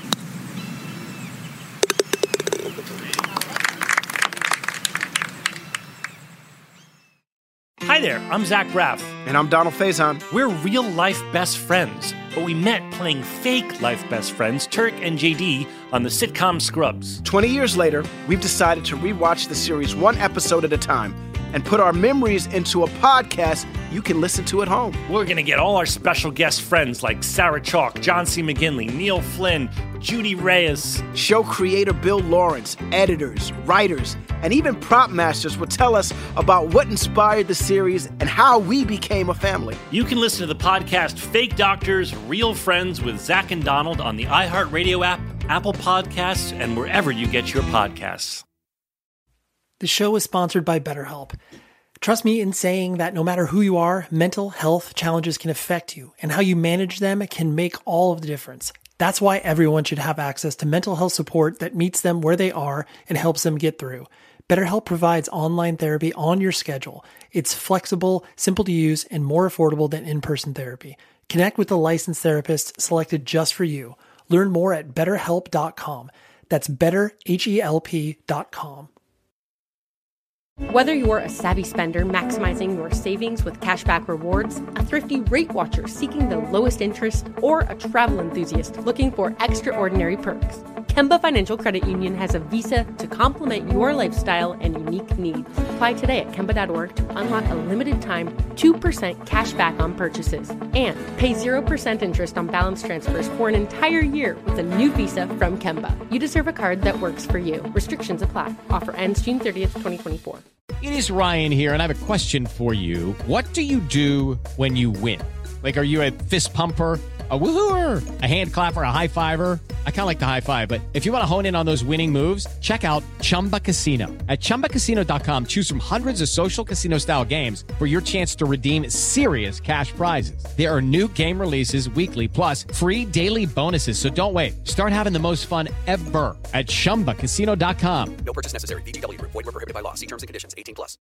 Hi there, I'm Zach Braff. And I'm Donald Faison. We're real-life best friends, but we met playing fake life best friends, Turk and J D, on the sitcom Scrubs. twenty years later, we've decided to rewatch the series one episode at a time and put our memories into a podcast you can listen to at home. We're going to get all our special guest friends like Sarah Chalk, John C. McGinley, Neil Flynn, Judy Reyes. Show creator Bill Lawrence, editors, writers, and even prop masters will tell us about what inspired the series and how we became a family. You can listen to the podcast Fake Doctors, Real Friends with Zach and Donald on the iHeartRadio app, Apple Podcasts, and wherever you get your podcasts. The show is sponsored by BetterHelp. Trust me in saying that no matter who you are, mental health challenges can affect you, and how you manage them can make all of the difference. That's why everyone should have access to mental health support that meets them where they are and helps them get through. BetterHelp provides online therapy on your schedule. It's flexible, simple to use, and more affordable than in-person therapy. Connect with a licensed therapist selected just for you. Learn more at better help dot com. That's better help dot com. Whether you're a savvy spender maximizing your savings with cashback rewards, a thrifty rate watcher seeking the lowest interest, or a travel enthusiast looking for extraordinary perks, Kemba Financial Credit Union has a visa to complement your lifestyle and unique needs. Apply today at Kemba dot org to unlock a limited-time two percent cash back on purchases and pay zero percent interest on balance transfers for an entire year with a new visa from Kemba. You deserve a card that works for you. Restrictions apply. Offer ends June thirtieth, twenty twenty-four. It is Ryan here, and I have a question for you. What do you do when you win? Like, are you a fist pumper, a woohooer, a hand clapper, a high fiver? I kind of like the high five, but if you want to hone in on those winning moves, check out Chumba Casino. At chumba casino dot com, choose from hundreds of social casino style games for your chance to redeem serious cash prizes. There are new game releases weekly, plus free daily bonuses. So don't wait. Start having the most fun ever at chumba casino dot com. No purchase necessary. V G W. Void where prohibited by law. See terms and conditions. eighteen plus.